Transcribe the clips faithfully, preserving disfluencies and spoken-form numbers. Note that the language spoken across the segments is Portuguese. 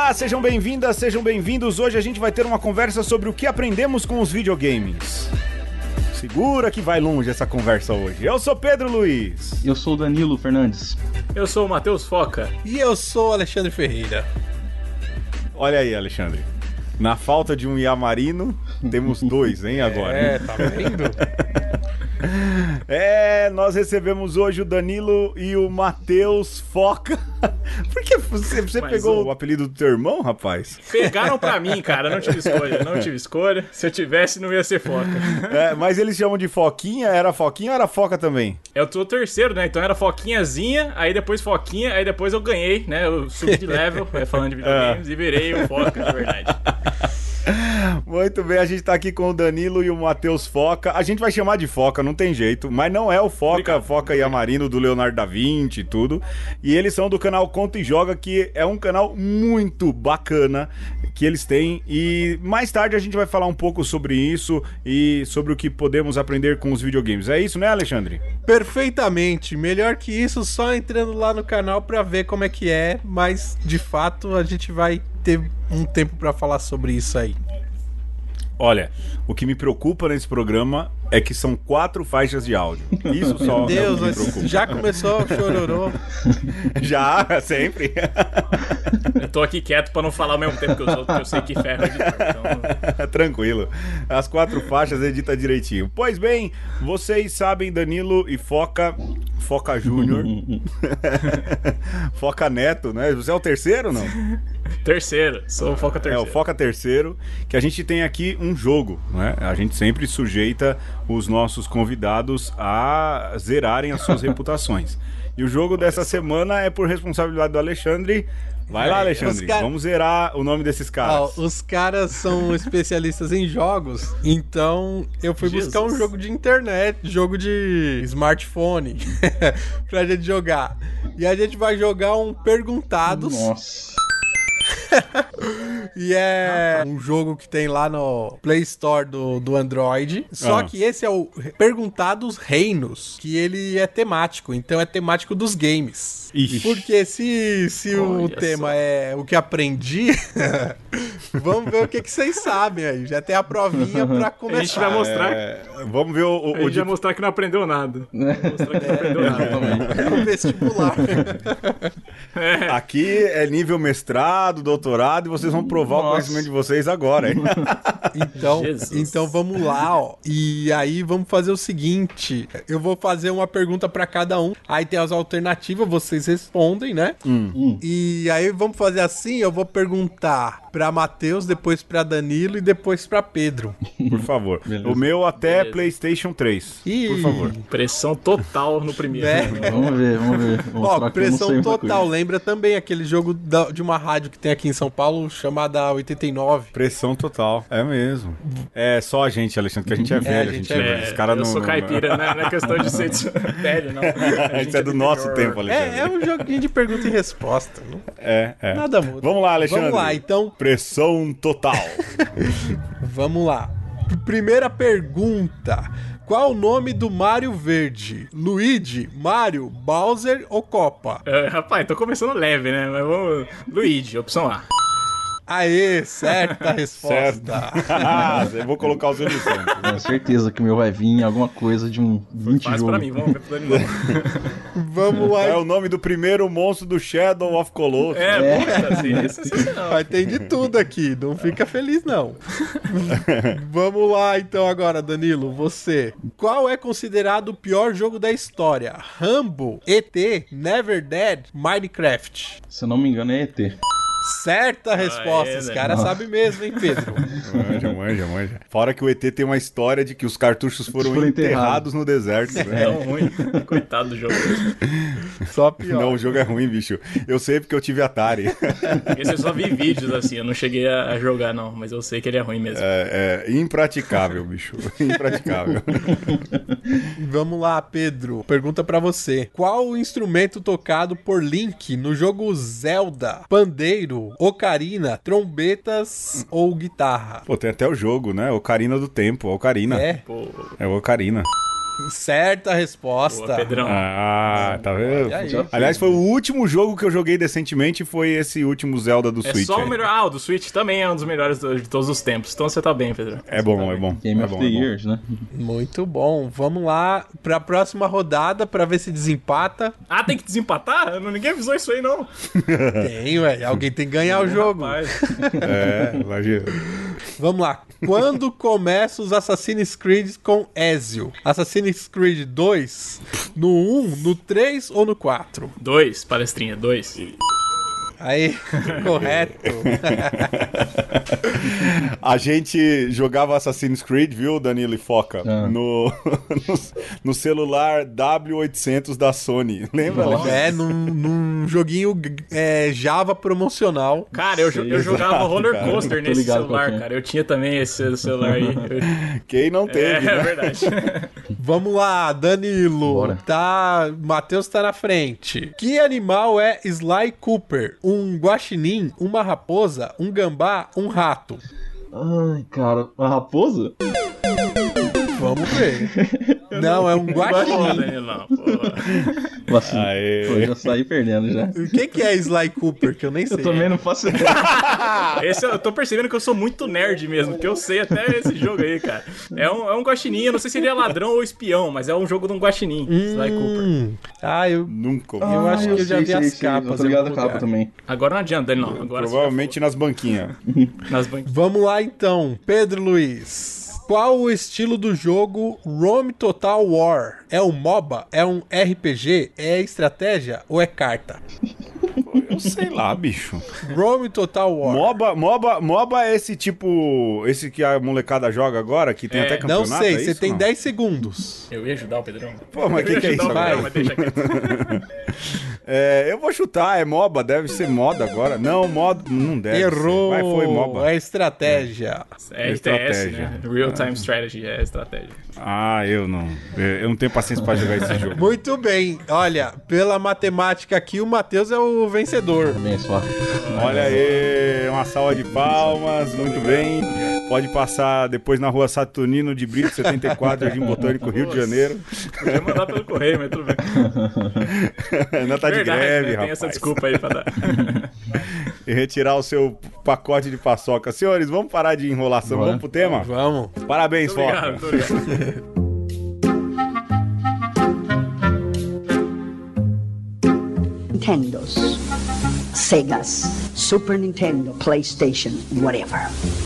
Olá, sejam bem-vindas, sejam bem-vindos. Hoje a gente vai ter uma conversa sobre o que aprendemos com os videogames. Segura que vai longe essa conversa hoje. Eu sou Pedro Luiz. Eu sou o Danilo Fernandes. Eu sou o Matheus Foca. E eu sou o Alexandre Ferreira. Olha aí, Alexandre. Na falta de um Yamarino, temos dois, hein, agora. É, tá vendo? É, nós recebemos hoje o Danilo e o Matheus Foca. Por que você, você pegou o... o apelido do teu irmão, rapaz? Pegaram pra mim, cara, não tive escolha, não tive escolha. Se eu tivesse, não ia ser Foca. É, mas eles chamam de Foquinha, era Foquinha ou era Foca também? Eu tô terceiro, né, então era Foquinhazinha, aí depois Foquinha, aí depois eu ganhei, né, eu subi de level, falando de videogames, é. E virei o Foca, de verdade. Muito bem, a gente tá aqui com o Danilo e o Matheus Foca. A gente vai chamar de Foca, não tem jeito, mas não é o Foca, Obrigado. Foca Yamarino do Leonardo da Vinci e tudo. E eles são do canal Conta e Joga, que é um canal muito bacana que eles têm. E mais tarde a gente vai falar um pouco sobre isso e sobre o que podemos aprender com os videogames. É isso, né, Alexandre? Perfeitamente. Melhor que isso, só entrando lá no canal pra ver como é que é. Mas, de fato, a gente vai ter um tempo pra falar sobre isso aí. Olha, o que me preocupa nesse programa é que são quatro faixas de áudio. Isso só. Meu Deus, é o que me preocupa. Já começou o chororô. Já, sempre. Eu tô aqui quieto pra não falar ao mesmo tempo que os outros, porque eu sei que ferro é editor, então... Tranquilo. As quatro faixas edita direitinho. Pois bem, vocês sabem, Danilo e Foca, Foca Júnior, Foca Neto, né? Você é o terceiro ou não? Terceiro, sou o Foca terceiro. É, o Foca terceiro, que a gente tem aqui um jogo, né? A gente sempre sujeita os nossos convidados a zerarem as suas reputações. E o jogo dessa semana é por responsabilidade do Alexandre. Vai lá, Alexandre, car... vamos zerar o nome desses caras. Oh, os caras são especialistas em jogos, então eu fui Jesus. buscar um jogo de internet, jogo de smartphone, pra gente jogar. E a gente vai jogar um Perguntados. Nossa. E é um jogo que tem lá no Play Store do, do Android. Só ah. que esse é o Perguntados Reinos, que ele é temático, então é temático dos games. Ixi. Porque se, se o tema só. é o que aprendi, vamos ver o que, que vocês sabem aí. Já tem a provinha pra começar. A gente vai mostrar. É, vamos ver o. o a gente o vai mostrar que não aprendeu nada. Mostrar que não aprendeu é, nada. É o vestibular. É. Aqui é nível mestrado, doutorado, e vocês vão provar Nossa. o conhecimento de vocês agora, hein? Então, então vamos lá, ó. E aí vamos fazer o seguinte: eu vou fazer uma pergunta pra cada um. Aí tem as alternativas, vocês respondem, né? Hum. E aí vamos fazer assim: eu vou perguntar pra Matheus, depois pra Danilo e depois pra Pedro. Por favor. Beleza. O meu até Beleza. PlayStation três. Ih. Por favor. Pressão total no primeiro. É. Vamos ver, vamos ver. Vou Ó, pressão total. Coisa. Lembra também aquele jogo da, de uma rádio que tem aqui em São Paulo, chamada oitenta e nove. Pressão total. É mesmo. É só a gente, Alexandre, que a gente é velho. a gente a gente é, é, é, Os cara eu não, sou caipira, não, não é questão de ser velho, não. A Isso é do nosso tempo, Alexandre. É, é um joguinho de pergunta e resposta. Não? É, é. Nada muda. Vamos lá, Alexandre. Vamos lá, então. Pressão total. Vamos lá. Primeira pergunta. Qual o nome do Mario Verde? Luigi, Mario, Bowser ou Copa? É, rapaz, tô começando leve, né? Mas vamos... Luigi, opção A. Aê, certa resposta. Certo. Eu vou colocar os anos certos. Com certeza que o meu vai vir alguma coisa de um vinte Faz jogo. pra mim, vamos ver pro Danilo. Vamos lá. É o nome do primeiro monstro do Shadow of Colossus. É, puta, assim, é sensacional. Vai ter de tudo aqui, não fica feliz não. Vamos lá então agora, Danilo, você. Qual é considerado o pior jogo da história? Rambo, E T, Never Dead, Minecraft? Se eu não me engano é E T. Certa resposta, Ah, é, os né? caras sabem mesmo, hein, Pedro? Manja, manja, manja. Fora que o E T tem uma história de que os cartuchos foram, Foram enterrados enterrados. no deserto. É Né? tão ruim. Coitado do jogo. Só pior. Não, o jogo é ruim, bicho. Eu sei porque eu tive Atari. Esse eu só vi vídeos assim, eu não cheguei a jogar não, mas eu sei que ele é ruim mesmo. É, é impraticável, bicho. Impraticável. Vamos lá, Pedro. Pergunta pra você. Qual o instrumento tocado por Link no jogo Zelda? Pandeiro, ocarina, trombetas ou guitarra? Pô, tem até o jogo, né? Ocarina do Tempo. Ocarina. É. Pô, É o Ocarina. Certa resposta. Boa, Pedrão. Ah, tá vendo? aí. Aliás, foi o último jogo que eu joguei decentemente, foi esse último Zelda do É Switch. só o aí. melhor. Ah, o do Switch também é um dos melhores do- de todos os tempos. Então você tá bem, Pedro. É bom, é bom. Game é of bom, the é bom. Years, né? Muito bom. Vamos lá pra próxima rodada pra ver se desempata. Ah, tem que desempatar? Não- Ninguém avisou isso aí, não. Tem, ué. Alguém tem que ganhar o jogo. Rapaz. É, imagina. Vamos lá. Quando começa os Assassin's Creed com Ezio? Assassin's Creed dois? No um, no três ou no quatro? Dois, palestrinha, dois. Aí, correto. A gente jogava Assassin's Creed, viu, Danilo e Foca? Ah. No, no, no celular W oitocentos da Sony. Lembra? Nossa. É, num, num joguinho é, Java promocional. Cara, eu, jo- eu jogava roller cara. coaster Tô nesse ligado celular, qual que é. cara. Eu tinha também esse celular aí. Eu- Quem não É, teve, é né? verdade. Vamos lá, Danilo. Bora. Tá, Matheus tá na frente. Que animal é Sly Cooper? Um guaxinim, uma raposa, um gambá, um rato? Ai, cara, a raposa? Vamos ver. Não, é um Pô, guaxinim. Danilão, pô. Vacilo. Aê. Pô, já saí perdendo já. O que, que é Sly Cooper? Que eu nem sei. Eu também não faço ideia. Esse eu tô percebendo que eu sou muito nerd mesmo, porque eu sei até esse jogo aí, cara. É um, é um guaxinim, eu não sei se ele é ladrão ou espião, mas é um jogo de um guaxinim, Sly Cooper. Hum. Ah, eu. Nunca ouvi. Eu acho que eu já sei, vi sei, as sei. capas Eu tô em ligado algum a capa lugar. também. Agora não adianta, Danilão. Agora Provavelmente nas banquinhas. você já foi nas banquinhas. Vamos lá então, Pedro Luiz. Qual o estilo do jogo Rome Total War? É um MOBA? É um R P G? É estratégia ou é carta? Eu sei lá, bicho. Rome Total War. MOBA, MOBA, MOBA é esse tipo. Esse que a molecada joga agora, que tem É. até Não campeonato. sei, é você isso, tem não? dez segundos. Eu ia ajudar o Pedrão. Pô, mas Eu ia que que é ajudar isso o Pedrão, agora? mas deixa quieto. É, eu vou chutar, é MOBA, deve ser moda agora. Não, moda, não deve Errou. ser. Vai, foi MOBA. É estratégia. É R T S, Estratégia. né? Real Time Strategy, é estratégia. Ah, eu não. Eu não tenho paciência pra jogar esse jogo. Muito bem. Olha, pela matemática aqui, o Matheus é o vencedor. Bem suave. Olha aí, uma salva de palmas, muito bem. Pode passar depois na rua Saturnino de Brito, setenta e quatro, Jardim Botânico, Rio de Janeiro. Podia mandar pelo correio, mas tudo bem. Ainda tá de Verdade, greve, né? Tem rapaz. essa desculpa aí pra dar. E retirar o seu pacote de paçoca. Senhores, vamos parar de enrolação, Bora. vamos pro tema? Vamos. Parabéns, Muito Foca. obrigado, muito obrigado. Nintendos, Segas, Super Nintendo, PlayStation, whatever.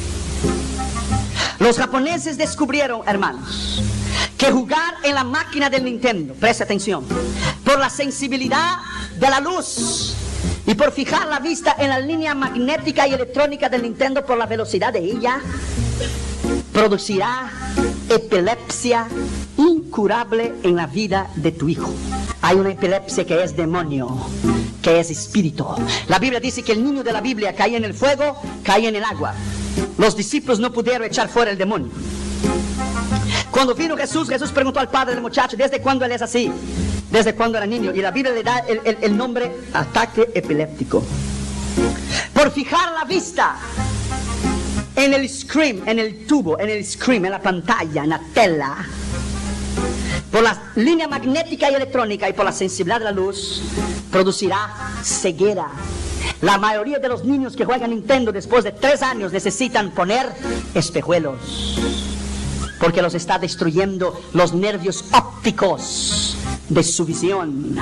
Los japoneses descubrieron, hermanos, que jugar en la máquina del Nintendo, preste atención, por la sensibilidad de la luz y por fijar la vista en la línea magnética y electrónica del Nintendo por la velocidad de ella, producirá epilepsia incurable en la vida de tu hijo. Hay una epilepsia que es demonio, que es espíritu. La Biblia dice que el niño de la Biblia caía en el fuego, caía en el agua. Los discípulos no pudieron echar fuera el demonio. Cuando vino Jesús, Jesús preguntó al padre del muchacho, ¿desde cuándo él es así? Desde cuando era niño. Y la Biblia le da el, el- el nombre ataque epiléptico. Por fijar la vista en el screen, en el tubo, en el screen, en la pantalla, en la tela, por la línea magnética y electrónica y por la sensibilidad de la luz, producirá ceguera. La mayoría de los niños que juegan Nintendo después de tres años necesitan poner espejuelos, porque los está destruyendo los nervios ópticos de su visión.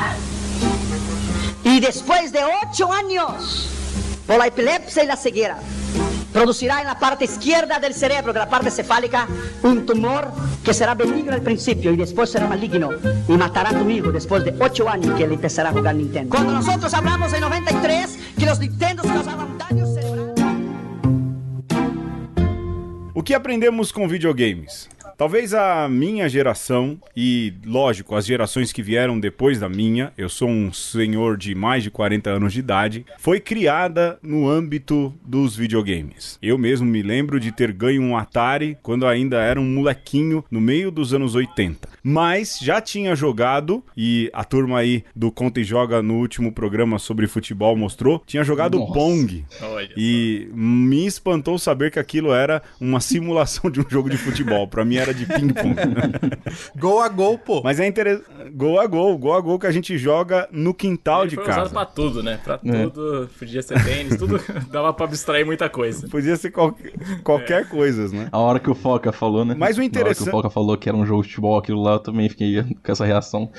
Y después de ocho años, por la epilepsia y la ceguera, producirá en la parte izquierda del cerebro, de la parte cefálica, un tumor que será benigno al principio y después será maligno y matará a tu hijo después de ocho años que él empezará a jugar Nintendo. Cuando nosotros hablamos en noventa y tres que los Nintendos causaban daños cerebrales. O que aprendemos com videogames? Talvez a minha geração, e lógico, as gerações que vieram depois da minha, eu sou um senhor de mais de quarenta anos de idade, foi criada no âmbito dos videogames. Eu mesmo me lembro de ter ganho um Atari quando ainda era um molequinho no meio dos anos oitenta. Mas já tinha jogado, e a turma aí do Conta e Joga no último programa sobre futebol mostrou, tinha jogado Nossa. Pong. Olha. E me espantou saber que aquilo era uma simulação de um jogo de futebol. Pra mim era era de ping-pong. Gol a gol, pô. Mas é interessante. Gol a gol, gol a gol que a gente joga no quintal Ele de foi casa. usado pra tudo, né? Pra tudo. Podia ser tênis, tudo. Dava pra abstrair muita coisa. Podia ser qual... qualquer coisa, né? A hora que o Foca falou, né? Mas o Na hora interessante- que o Foca falou que era um jogo de futebol, aquilo lá, eu também fiquei com essa reação.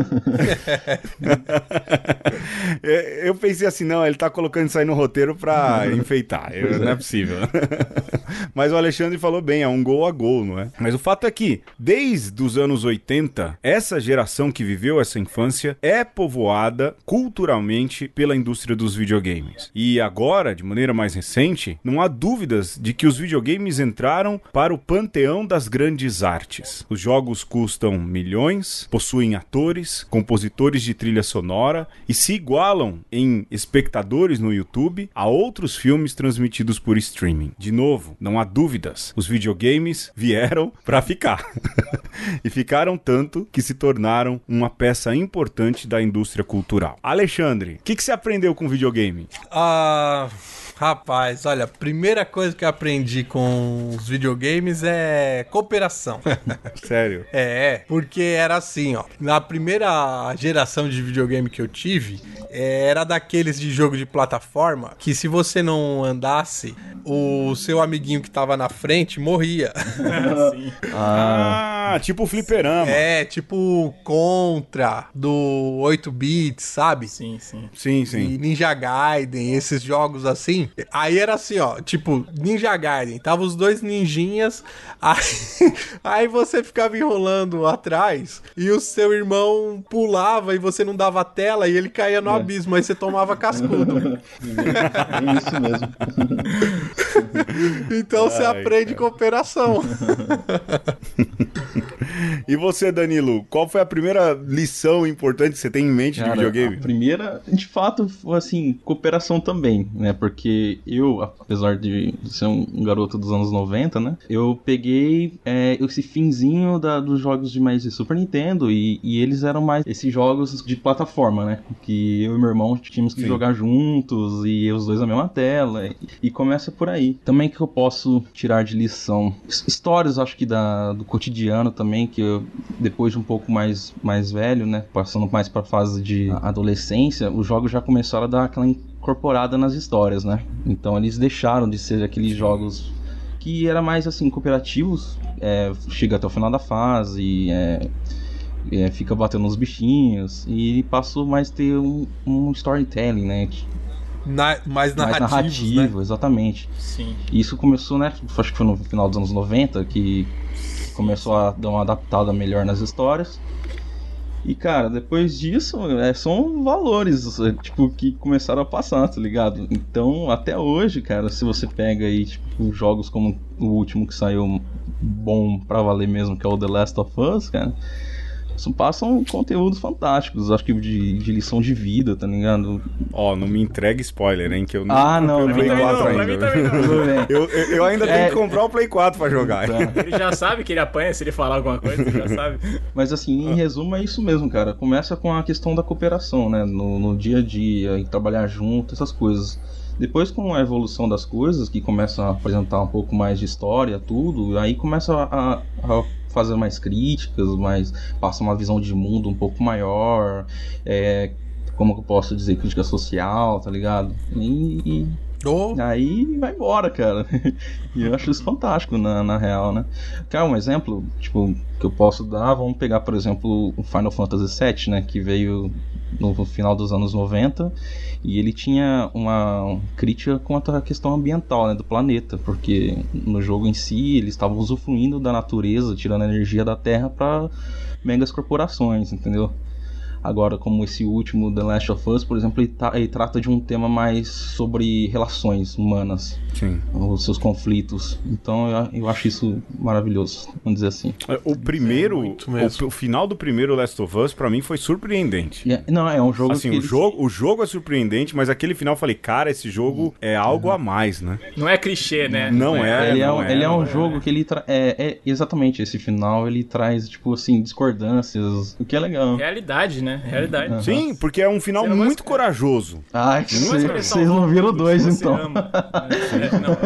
É, Eu pensei assim, não, ele tá colocando isso aí no roteiro pra enfeitar. Eu- não é possível. Mas o Alexandre falou bem, é um gol a gol, não é? Mas o fato é que, desde os anos oitenta, essa geração que viveu essa infância é povoada culturalmente pela indústria dos videogames. E agora, de maneira mais recente, não há dúvidas de que os videogames entraram para o panteão das grandes artes. Os jogos custam milhões, possuem atores, compositores de trilha sonora e se igualam em espectadores no YouTube a outros filmes transmitidos por streaming. De novo, não há dúvidas, os videogames vieram para ficar. E ficaram tanto que se tornaram uma peça importante da indústria cultural. Alexandre, o que, que você aprendeu com videogame? Ah, rapaz, olha, a primeira coisa que eu aprendi com os videogames é cooperação. Sério? É, porque era assim, ó. Na primeira geração de videogame que eu tive, é, era daqueles de jogo de plataforma que se você não andasse, o seu amiguinho que tava na frente morria. Sim. Ah, tipo o fliperama. É, tipo Contra, do oito bits, sabe? Sim, sim. Sim, E sim. Ninja Gaiden, esses jogos assim. Aí era assim, ó, tipo, Ninja Gaiden, tava os dois ninjinhas, aí, aí você ficava enrolando atrás e o seu irmão pulava e você não dava tela e ele caía no É. abismo, aí você tomava cascudo. É isso mesmo. Então você Ai, aprende cara. cooperação. E você, Danilo, qual foi a primeira lição importante que você tem em mente Cara, de videogame? a primeira, de fato, foi assim, cooperação também, né? Porque eu, apesar de ser um garoto dos anos noventa, né? Eu peguei é, esse finzinho da, dos jogos de mais de Super Nintendo e, e eles eram mais esses jogos de plataforma, né? Que eu e meu irmão tínhamos que Sim. jogar juntos e os dois na mesma tela. E, e começa por aí. Também que eu posso tirar de lição his- histórias, acho que da, do cotidiano também, que eu, depois de um pouco mais, mais velho, né? Passando mais pra fase de adolescência, os jogos já começaram a dar aquela incorporada nas histórias, né? Então eles deixaram de ser aqueles jogos que era mais assim, cooperativos, é, chega até o final da fase, é, é, fica batendo nos bichinhos, e passou mais a ter um, um storytelling, né? Na, mais Mais narrativos, narrativo, né? exatamente. Sim. E isso começou, né? Acho que foi no final dos anos noventa que começou a dar uma adaptada melhor nas histórias. E, cara, depois disso, é, são valores, é, tipo, que começaram a passar, tá ligado? Então, até hoje, cara, se você pega aí, tipo, jogos como o último que saiu bom pra valer mesmo, que é o The Last of Us, cara, isso passam conteúdos fantásticos, acho que de, de lição de vida, tá ligado? Ó, não me entregue spoiler, hein, que eu não Ah, não, comprei o não, Play Também quatro não, pra ainda. mim também não. Tudo bem. Eu, eu, eu ainda tenho É. que comprar o Play quatro pra jogar. Tá. Ele já sabe que ele apanha se ele falar alguma coisa, ele já sabe. Mas assim, em resumo é isso mesmo, cara. Começa com a questão da cooperação, né? No, no dia a dia, em trabalhar junto, essas coisas. Depois, com a evolução das coisas, que começa a apresentar um pouco mais de história, tudo, aí começa a, a fazer mais críticas, mais, passa uma visão de mundo um pouco maior, é, como que eu posso dizer, crítica social, tá ligado? E, e Oh, aí vai embora, cara. E eu acho isso fantástico, na, na real, né? Quer um exemplo, tipo, que eu posso dar? Vamos pegar, por exemplo, o Final Fantasy sete, né? Que veio no final dos anos noventa. E ele tinha uma crítica quanto à questão ambiental, né? Do planeta. Porque no jogo em si, eles estavam usufruindo da natureza, tirando a energia da Terra para megas corporações, entendeu? Agora, como esse último, The Last of Us, por exemplo, ele, tá, ele trata de um tema mais sobre relações humanas, Sim. os seus conflitos. Então eu, eu acho isso maravilhoso, vamos dizer assim. O primeiro, muito mesmo. o, o final do primeiro Last of Us, pra mim, foi surpreendente. E é- não, é um jogo Assim, que o ele- jogo, o jogo é surpreendente, mas aquele final eu falei, cara, esse jogo é algo a mais, né? Não é clichê, né? Não é. ele é, não um- ele é não um jogo que ele tra- é, é exatamente esse final, ele traz tipo assim discordâncias, o que é legal. Realidade, né? né? Realidade. Uhum. Sim, porque é um final muito vai... corajoso. Ai, vocês não viram dois, então. É, não,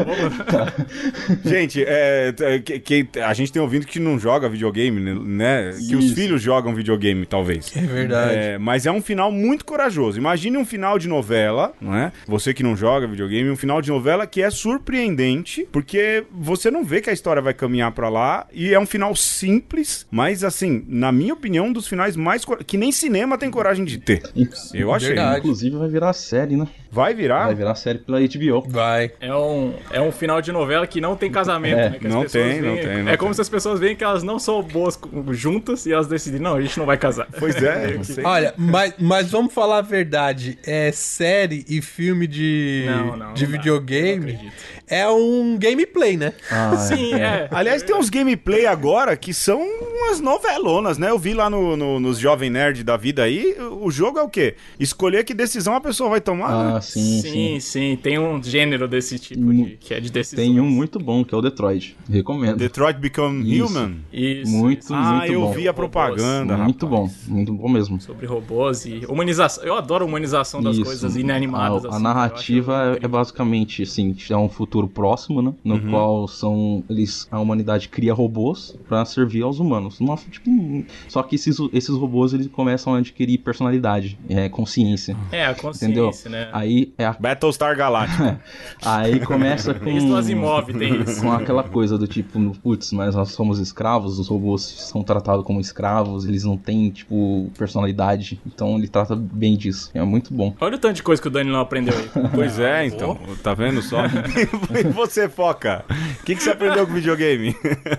vou... Gente, é, que, que, a gente tem ouvido que não joga videogame, né? Que Isso. os filhos jogam videogame, talvez. É verdade. É, mas é um final muito corajoso. Imagine um final de novela, não é? Você que não joga videogame, um final de novela que é surpreendente, porque você não vê que a história vai caminhar pra lá, e é um final simples, mas assim, na minha opinião, um dos finais mais... Cor... que nem cinema tem coragem de ter. Eu achei. Verdade. Inclusive vai virar série, né? Vai virar? Vai virar série pela H B O. Vai. É um, é um final de novela que não tem casamento, É, né? Que as não pessoas tem, não veem- tem, não É como tem. se as pessoas veem que elas não são boas juntas e elas decidem, não, a gente não vai casar. Pois é, não sei. Olha, mas, mas vamos falar a verdade. É série e filme de, Não, não, de não dá. videogame Não acredito. é um gameplay, né? Ah, Sim, é. Aliás, tem uns gameplay agora que são umas novelonas, né? Eu vi lá no, no- nos Jovem Nerd da vida aí, o jogo é o quê? Escolher que decisão a pessoa vai tomar, Ah, né? sim, sim. Sim, sim, tem um gênero desse tipo Hum, de, que é de decisão. Tem um muito bom, que é o Detroit. Recomendo. Detroit Become Isso. Human. Isso, Muito, isso. Ah, muito eu bom. vi a propaganda, Muito rapaz. bom, muito bom mesmo. Sobre robôs e humanização. Eu adoro a humanização das Isso. coisas inanimadas. A, a assim, narrativa eu acho é, é incrível. basicamente assim, é um futuro próximo, né? No Uhum. qual são eles a humanidade cria robôs pra servir aos humanos. Uma, tipo, um- só que esses, esses robôs eles começam a adquirir personalidade, é, consciência. É, a Entendeu? consciência, né? Aí é a, Battlestar Galactica. aí começa com Isso do Asimov tem isso. com aquela coisa do tipo, putz, mas nós somos escravos, os robôs são tratados como escravos, eles não têm, tipo, personalidade. Então ele trata bem disso. É muito bom. Olha o tanto de coisa que o Dani não aprendeu aí. Pois é, então. Tá vendo só? E você, Foca? O que, que você aprendeu com videogame?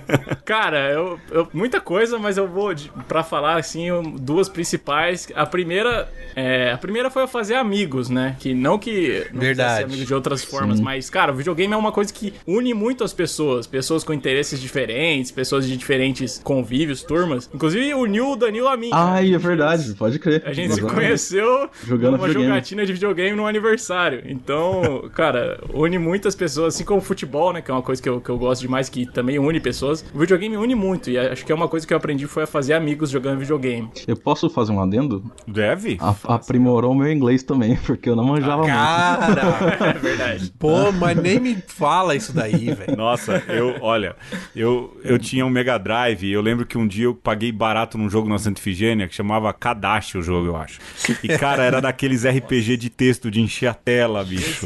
Cara, eu, eu- muita coisa, mas eu vou de- pra falar assim eu- duas principais. A primeira, é, a primeira foi eu fazer amigos, né? Que não que não Verdade. quisesse ser amigo de outras formas, mas cara, o videogame é uma coisa que une muito as pessoas, pessoas com interesses diferentes, pessoas de diferentes convívios, turmas. Inclusive uniu o Danilo a mim. Ai, né? é verdade, pode crer. A gente se Exatamente. conheceu Jogando numa videogame. jogatina de videogame no aniversário. Então, cara, une muitas pessoas, assim como o futebol, né? Que é uma coisa que eu, que eu gosto demais, que também une pessoas. O videogame une muito, e acho que é uma coisa que eu aprendi foi a fazer amigos jogando videogame. Eu posso fazer um adendo? Deve? A- aprimorou o meu inglês também, porque eu não manjava muito. Cara, É verdade. pô, mas nem me fala isso daí, velho. Nossa, eu, olha, eu, eu tinha um Mega Drive e eu lembro que um dia eu paguei barato num jogo na Santa Ifigênia que chamava Kadashi o jogo, eu acho. E, cara, era daqueles R P G de texto, de encher a tela, bicho.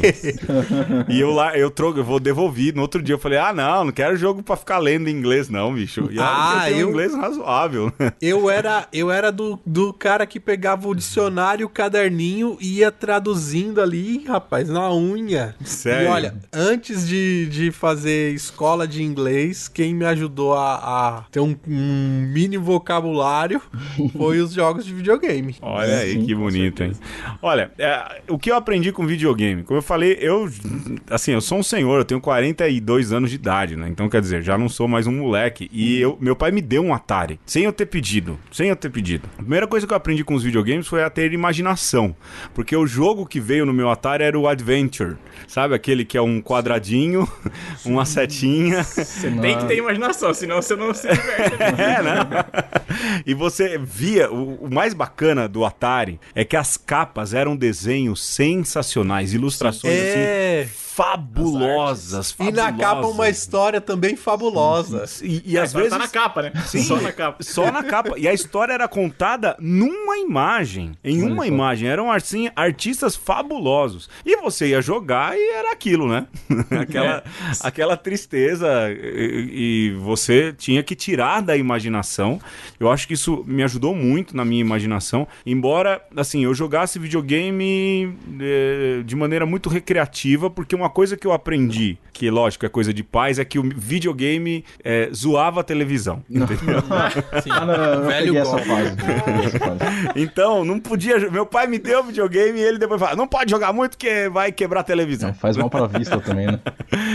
E eu lá, eu troco, eu vou devolver. No outro dia eu falei, ah, não, não quero jogo pra ficar lendo em inglês, não, bicho. E olha Ah, que eu tenho eu- um inglês razoável. Eu era, eu era do, do cara que pegava o dicionário, o caderninho e ia traduzindo ali, rapaz, na unha. Sério? E olha, antes de, de fazer escola de inglês, quem me ajudou a, a ter um, um mini vocabulário foi os jogos de videogame. Olha aí, que bonito, hein? Olha, é, o que eu aprendi com videogame? Como eu falei, eu, assim, eu sou um senhor, eu tenho quarenta e dois anos de idade, né? Então, quer dizer, já não sou mais um moleque. E eu, meu pai me deu um Atari, sem eu ter pedido, sem eu ter pedido. A primeira coisa que eu aprendi com os videogames foi a ter imaginação. Porque o jogo que veio no meu Atari era o Adventure. Sabe? Aquele que é um quadradinho, uma setinha. Você tem que ter imaginação, senão você não se diverte. É, né? E você via, o, o mais bacana do Atari é que as capas eram desenhos sensacionais, ilustrações É. assim fabulosas, E na fabulosas. capa uma história também fabulosa. E, e às Só vezes tá na capa, né? Sim, Só na capa. Só na capa. E a história era contada numa imagem. Em Olha uma só. imagem. Eram assim, artistas fabulosos. E você ia jogar e era aquilo, né? aquela, aquela tristeza. E, e você tinha que tirar da imaginação. Eu acho que isso me ajudou muito na minha imaginação. Embora, assim, eu jogasse videogame eh, de maneira muito recreativa, porque uma coisa que eu aprendi, que lógico é coisa de pais, é que o videogame eh, zoava a televisão. Entendeu? Sim. Ah, não, eu Velho peguei essa golpe. fase. Eu peguei essa fase. Então, não podia. Meu pai me deu videogame e ele depois fala: não pode jogar muito que vai quebrar a televisão. É, faz mal pra vista também, né?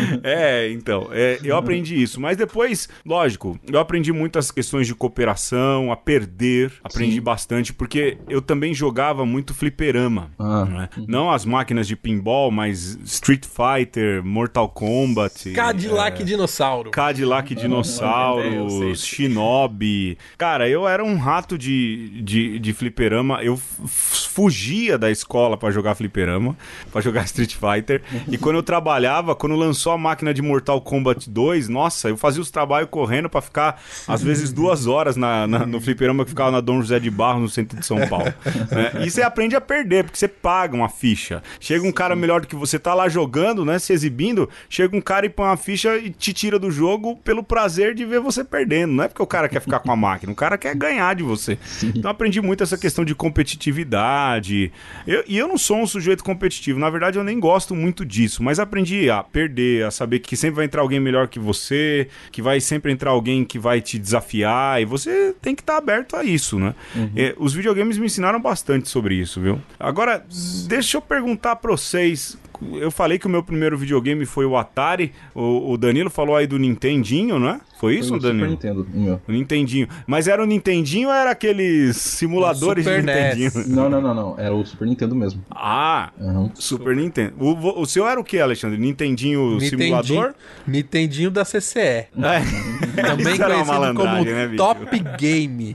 É, então, é, eu aprendi isso. Mas depois, lógico, eu aprendi muitas questões de cooperação, a perder. Aprendi Sim. bastante, porque eu também jogava muito fliperama. Ah. Não, é? Não as máquinas de pinball, mas Street Fighter, Mortal Kombat. Cadillac é, Dinossauro. Cadillac Dinossauros, Shinobi. Cara, eu era um rato de, de, de fliperama. Eu f- fugia da escola pra jogar fliperama, pra jogar Street Fighter. E quando eu trabalhava, quando lançou a máquina de Mortal Kombat dois, nossa, eu fazia os trabalhos correndo pra ficar, às vezes, duas horas na, na, no fliperama que ficava na Dom José de Barros, no centro de São Paulo. Né? E você aprende a perder, porque você paga uma ficha. Chega um cara melhor do que você, tá lá jogando, né, se exibindo, chega um cara e põe uma ficha e te tira do jogo pelo prazer de ver você perdendo. Não é porque o cara quer ficar com a máquina, o cara quer ganhar de você. Então aprendi muito essa questão de competitividade. Eu, e eu não sou um sujeito competitivo, na verdade eu nem gosto muito disso, mas aprendi a perder, a saber que sempre vai entrar alguém melhor que você, que vai sempre entrar alguém que vai te desafiar, e você tem que estar aberto a isso, né? Uhum. É, os videogames me ensinaram bastante sobre isso, viu? Agora, deixa eu perguntar pra vocês. Eu falei que o meu primeiro videogame foi o Atari. O, o Danilo falou aí do Nintendinho, não é? Foi isso, foi Danilo? Super Nintendo, o meu. O Nintendinho. Mas era o Nintendinho ou era aqueles simuladores de Nintendinho? Não, não, não, não. Era o Super Nintendo mesmo. Ah, uhum. Super Nintendo. O, o seu era o que, Alexandre? Nintendinho, Nintendinho simulador? Nintendinho da C C E. É. Também conhecido como né, Top Game.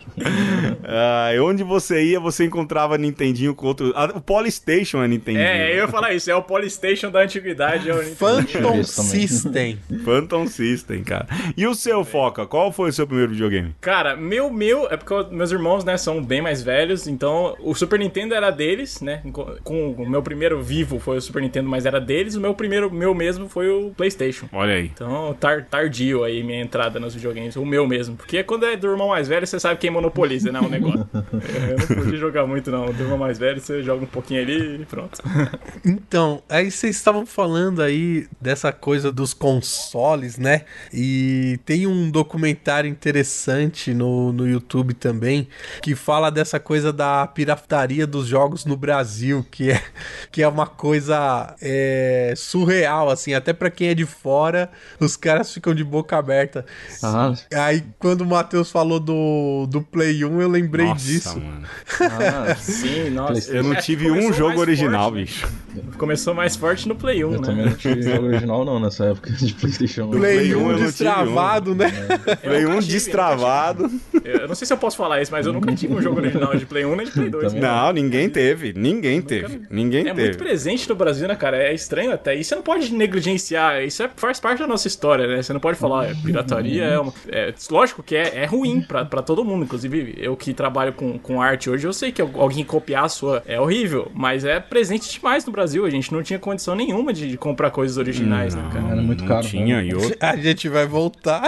Ah, onde você ia, você encontrava Nintendinho com outro... Ah, o Polystation é Nintendinho. É, eu ia falar isso. É o Polystation da antiguidade. É o Phantom System. Phantom System, cara. E o seu, Foca? Qual foi o seu primeiro videogame? Cara, meu, meu... É porque meus irmãos, né, são bem mais velhos. Então, o Super Nintendo era deles, né? Com o meu primeiro vivo foi o Super Nintendo, mas era deles. O meu primeiro, meu mesmo, foi o PlayStation. Olha aí. Então, tar, tardio aí minha entrada nos videogames. O meu mesmo. Porque quando é do irmão mais velho, você sabe quem monopoliza, né? O negócio. Eu não podia jogar muito, não. Do irmão mais velho, você joga um pouquinho ali e pronto. Então, aí vocês estavam falando aí dessa coisa dos consoles, né? E tem um documentário interessante no, no YouTube também, que fala dessa coisa da pirataria dos jogos no Brasil, que é, que é uma coisa é, surreal, assim, até pra quem é de fora, os caras ficam de boca aberta. Ah. Aí, quando o Matheus falou do, do Play um, eu lembrei nossa, disso. Mano. Ah, sim, nossa. Eu não tive um jogo original, forte, bicho. Começou mais forte no Play um, eu né? Eu também não tive jogo original não nessa época de PlayStation. Play um destravado, um. né? É. Play um destravado. Eu, eu não sei se eu posso falar isso, mas eu nunca tive um jogo original de Play um nem de Play dois. Não, ninguém teve. Ninguém nunca... teve. Ninguém é teve. É muito presente no Brasil, né, cara? É estranho até. E você não pode negligenciar. Isso é, faz parte da nossa história, né? Você não pode falar, é, pirataria é, uma, é... Lógico que é, é ruim pra, pra todo mundo. Inclusive, eu que trabalho com, com arte hoje, eu sei que alguém copiar a sua é horrível. Mas é presente demais no Brasil. A gente não tinha condição nenhuma de, de comprar coisas originais, não, né, cara? Era muito caro. Tinha, né? e outro... A gente vai voltar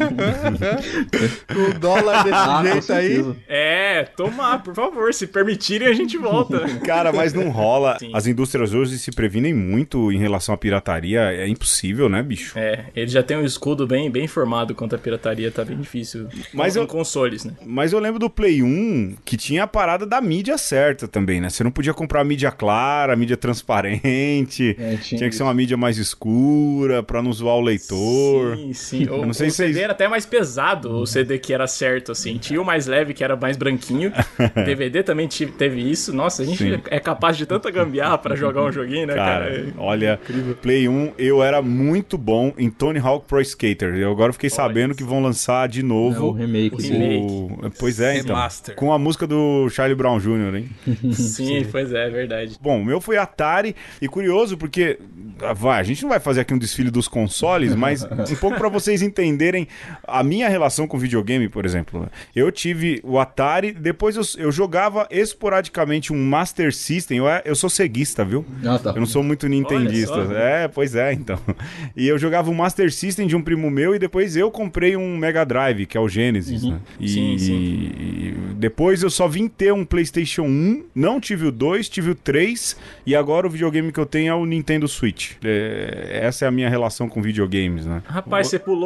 com o dólar desse ah, jeito aí. É, tomar, por favor. Se permitirem, a gente volta. Cara, mas não rola. Sim. As indústrias hoje se previnem muito em relação à pirataria. É impossível, né, bicho? É, ele já tem um escudo bem, bem formado contra a pirataria. Tá bem difícil. Mas com eu, consoles, né? Mas eu lembro do Play um que tinha a parada da mídia certa também, né? Você não podia comprar a mídia clara, a mídia transparente. É, tinha, tinha que ser uma mídia mais escura pra não zoar o leitor. Sim, sim. Eu o, não sei o se C D vocês... era até mais pesado, o C D que era certo, assim. Tinha o mais leve, que era mais branquinho. D V D também teve isso. Nossa, a gente sim. é capaz de tanta gambiarra pra jogar um joguinho, né, cara? cara? É olha, incrível. Play um, eu era muito bom em Tony Hawk Pro Skater. Eu agora fiquei olha sabendo isso. que vão lançar de novo... É, o remake. O... remake. Pois é, então. Remaster. Com a música do Charlie Brown Júnior, hein? Sim, sim, pois é, é verdade. Bom, o meu foi Atari. E curioso, porque... Vai, a gente não vai fazer aqui um desfile dos consoles, mas um pouco pra vocês entenderem a minha relação com videogame, por exemplo. Eu tive o Atari, depois eu, eu jogava esporadicamente um Master System. Eu, eu sou ceguista, viu? Ah, tá. Eu não sou muito nintendista. Só, é, pois é, então. E eu jogava um Master System de um primo meu e depois eu comprei um Mega Drive, que é o Genesis, uhum. né? E, sim, sim. e depois eu só vim ter um PlayStation um, não tive o dois, tive o três e agora o videogame que eu tenho é o Nintendo Switch. É, essa é a minha relação com videogames, né? Rapaz, o... você pulou o melhor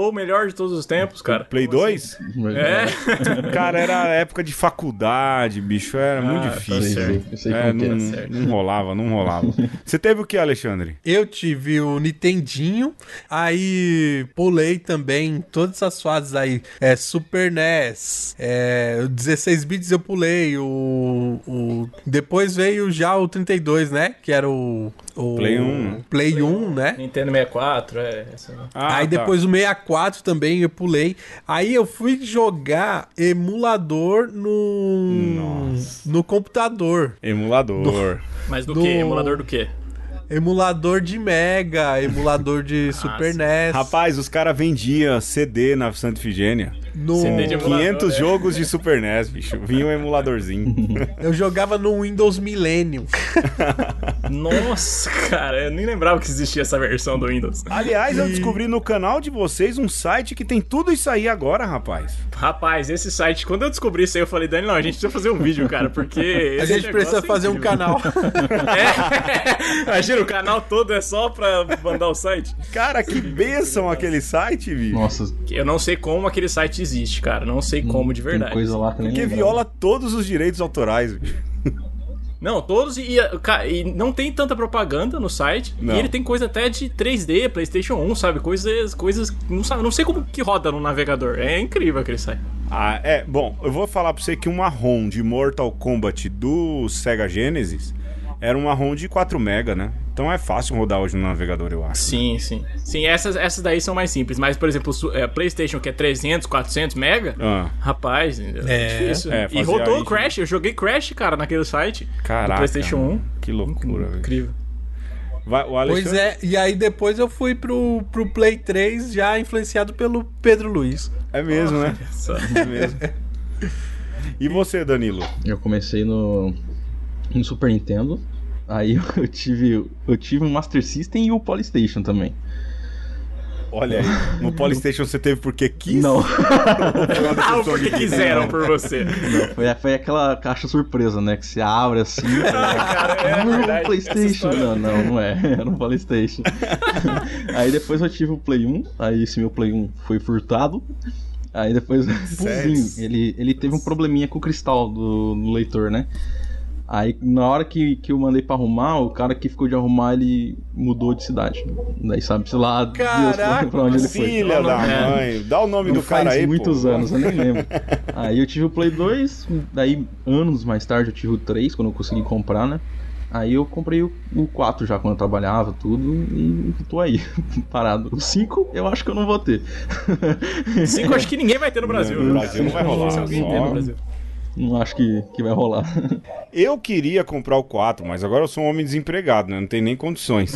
melhor de todos os tempos, cara. Play dois? É. Cara, era época de faculdade, bicho. Era Ah, muito tá difícil. certo. Eu sei É, como que não, é. certo. não rolava, não rolava. Você teve o que, Alexandre? Eu tive o Nintendinho, aí pulei também todas as fases aí, é, Super N E S, é, dezesseis bits eu pulei, o, o depois veio já o trinta e dois, né, que era o, o Play um. Play um, né? Nintendo sessenta e quatro, é. Essa... Ah, Aí tá. depois o sessenta e quatro também eu pulei. Aí eu fui jogar emulador no Nossa. no computador. Emulador. Mas do No- quê? Emulador do quê? Emulador de Mega, emulador de Super sim. N E S. Rapaz, os caras vendiam C D na Santa Ifigênia. no... C D de emulador, quinhentos é. jogos de Super N E S, bicho. Vinha um emuladorzinho. Eu jogava no Windows Millennium. Nossa, cara, eu nem lembrava que existia essa versão do Windows. Aliás, eu descobri no canal de vocês um site que tem tudo isso aí agora, rapaz. Rapaz, esse site, quando eu descobri isso aí, eu falei, Dani, não, a gente precisa fazer um vídeo, cara, porque... A esse gente precisa negócio é fazer um incrível. canal. É, imagina, o canal todo é só pra mandar o site. Cara, que bênção aquele site, bicho. Nossa, Eu não sei como aquele site existe, cara, não sei como de tem verdade. coisa lá que eu nem Porque lembrava. viola todos os direitos autorais, bicho. Não, todos e, ca- e não tem tanta propaganda no site. Não. E ele tem coisa até de três D, PlayStation um, sabe? Coisas, coisas, não sabe, não sei como que roda no navegador. É incrível aquele site. Ah, é. Bom, eu vou falar pra você que uma ROM de Mortal Kombat do Sega Genesis era uma ROM de quatro mega, né? Então é fácil rodar hoje no navegador, eu acho. Sim, sim. Sim, essas, essas daí são mais simples. Mas, por exemplo, o su- é, PlayStation, que é trezentos, quatrocentos mega, Ah, rapaz, é, É. difícil. É, e fazer rodou aí, o Crash, eu joguei Crash, cara, naquele site. caraca. Do PlayStation um. Que loucura, velho. Incrível. Vai, o Alexandre... Pois é, e aí depois eu fui pro, pro Play três já influenciado pelo Pedro Luiz. É mesmo, né? Só. É mesmo. E você, Danilo? Eu comecei no, no Super Nintendo. Aí eu tive, eu tive um Master System e o Polystation também. Olha aí, no Polystation você teve porque quis? Não, Ah, porque quiseram por você. não foi, foi aquela caixa surpresa, né? Que você abre assim. Cara, é Não, verdade, essa PlayStation. história. Não, não, não é. Era um PlayStation. Aí depois eu tive o Play um. Aí esse meu Play um foi furtado. Aí depois, Sério? sim, ele, ele teve um probleminha com o cristal do, do leitor, né? Aí na hora que, que eu mandei pra arrumar, o cara que ficou de arrumar, ele mudou de cidade. Daí sabe-se lá Deus Caraca, pra onde ele foi. Filha da É. mãe, dá o nome Não do cara faz aí, muitos pô. anos, eu nem lembro. Aí eu tive o Play dois, daí anos mais tarde eu tive o três, quando eu consegui comprar, né? Aí eu comprei o, o quatro já quando eu trabalhava, tudo, e tô aí, parado. O cinco eu acho que eu não vou ter. Cinco acho que ninguém vai ter no Brasil. No viu? Brasil não vai rolar, Se alguém só- tem no Brasil. Não acho que, que vai rolar. Eu queria comprar o quatro, mas agora eu sou um homem desempregado, né? Não tenho nem condições.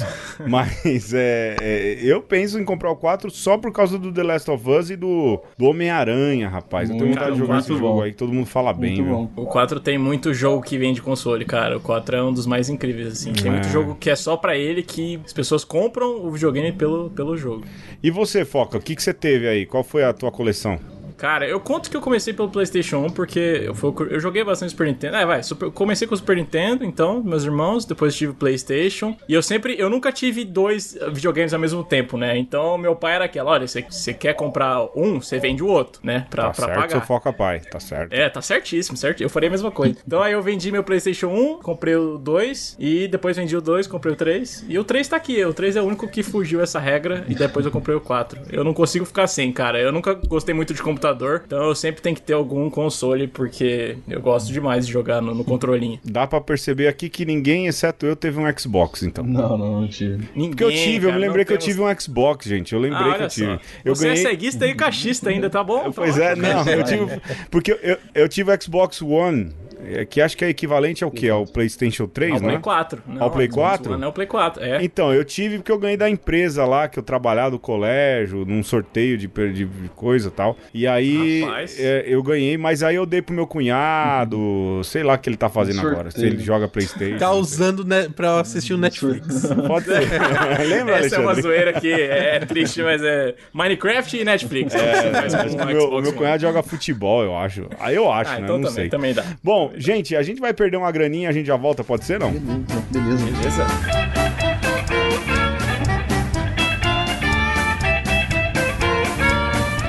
Mas é, é, eu penso em comprar o quatro só por causa do The Last of Us e do, do Homem-Aranha, rapaz. Eu tenho Muito vontade de bom, jogar esse muito jogo bom. aí, que todo mundo fala bem, Muito viu? bom. O quatro tem muito jogo que vem de console, cara. O quatro é um dos mais incríveis, assim. Tem É. muito jogo que é só pra ele, que as pessoas compram o videogame pelo, pelo jogo. E você, Foca, o que, que você teve aí? Qual foi a tua coleção? Cara, eu conto que eu comecei pelo PlayStation um porque eu, foi, eu joguei bastante Super Nintendo. É, vai, super, comecei com o Super Nintendo, então, meus irmãos, depois tive o PlayStation. E eu sempre, eu nunca tive dois videogames ao mesmo tempo, né? Então, meu pai era aquela, olha, você, você quer comprar um, você vende o outro, né? Pra, Tá pra certo, pagar. seu Foca pai, tá certo. É, tá certíssimo, certo? Eu faria a mesma coisa. Então aí eu vendi meu PlayStation um, comprei o dois, e depois vendi o dois, comprei o três. E o três tá aqui. O três é o único que fugiu essa regra, e depois eu comprei o quatro. Eu não consigo ficar sem, cara. Eu nunca gostei muito de computador, então eu sempre tenho que ter algum console, porque eu gosto demais de jogar no, no controlinho. Dá pra perceber aqui que ninguém, exceto eu, teve um Xbox, então. Não, não, não tive. Ninguém, Porque eu tive, eu cara, me lembrei não que eu temos- tive um Xbox, gente. Eu lembrei Ah, que eu olha tive. só. Eu Você ganhei... é ceguista e cachista ainda, tá bom? Pois é, não, eu tive. Porque eu, eu, eu tive o Xbox One, é, que acho que é equivalente ao quê? Ao PlayStation três, Ao né? Play quatro. Não, Ao Play Xbox quatro? One é o Play quatro, é. Então, eu tive porque eu ganhei da empresa lá, que eu trabalhava do colégio, num sorteio de, de, de coisa e tal. E aí, Rapaz. é, eu ganhei, mas aí eu dei pro meu cunhado, sei lá o que ele tá fazendo Sorteio. agora. Se ele joga PlayStation. Tá usando né, pra assistir o Netflix. Pode ser. Lembra, Essa é uma Alexandre? zoeira que é triste, mas é Minecraft e Netflix. É, Mas com mas um o meu, o Xbox meu One. cunhado joga futebol, eu acho. Aí eu acho, Ah, né? então Não também, sei. também dá. Bom, gente, a gente vai perder uma graninha, a gente já volta, pode ser, não? Beleza. Beleza?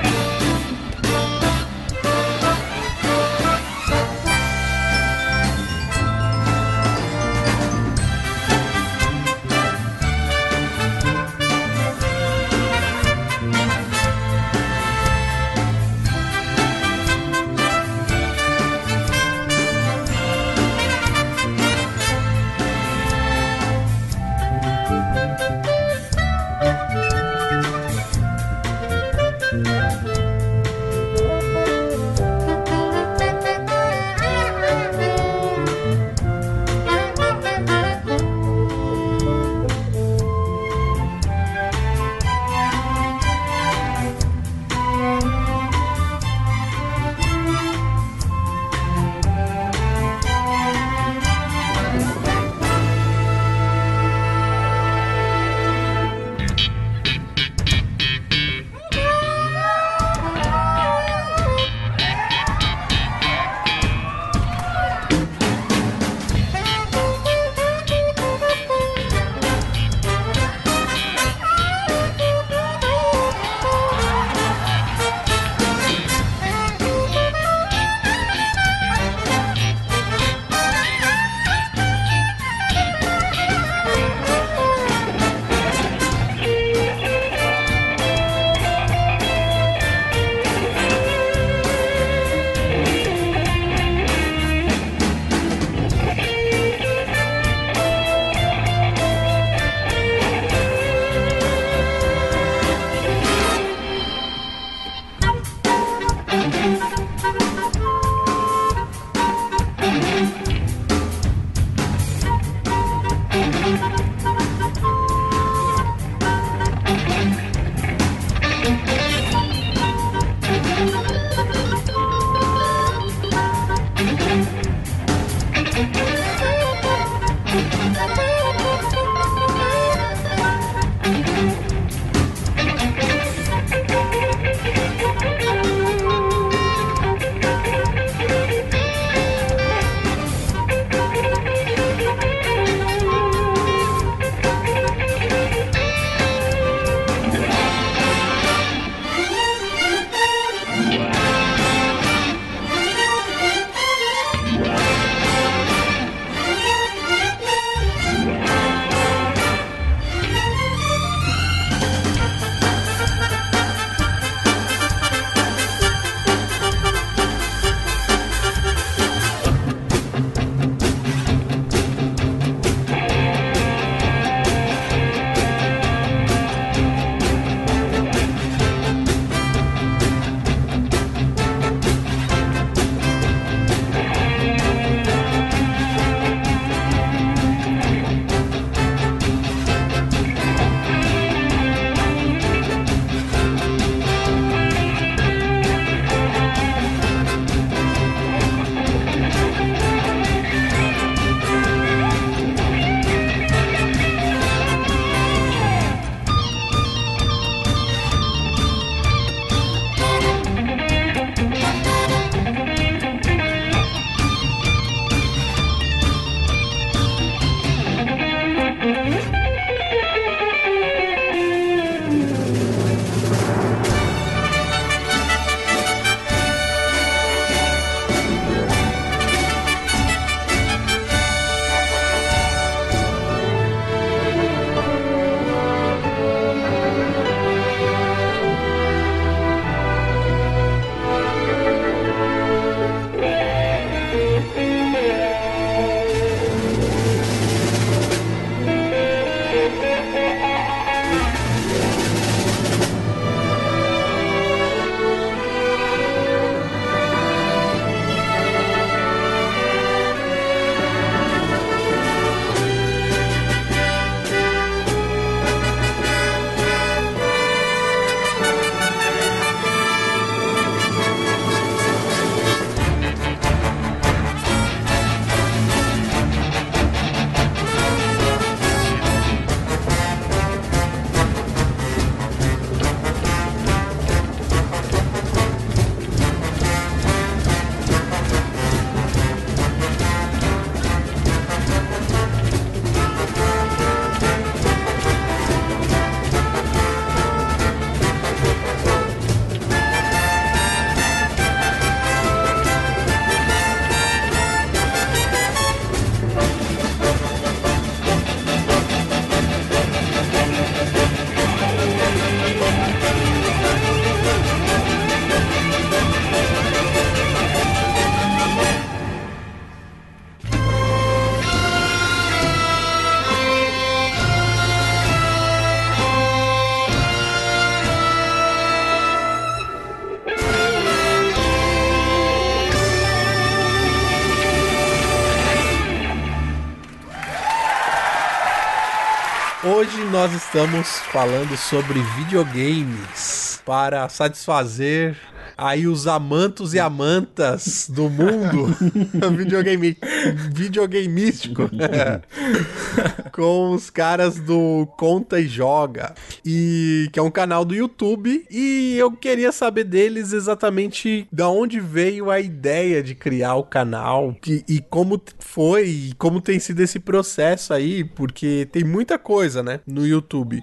Hoje nós estamos falando sobre videogames para satisfazer aí os amantos e amantas do mundo videogame, videogameístico com os caras do Conta e Joga, e que é um canal do YouTube, e eu queria saber deles exatamente da onde veio a ideia de criar o canal que, e como foi e como tem sido esse processo aí, porque tem muita coisa, né, no YouTube,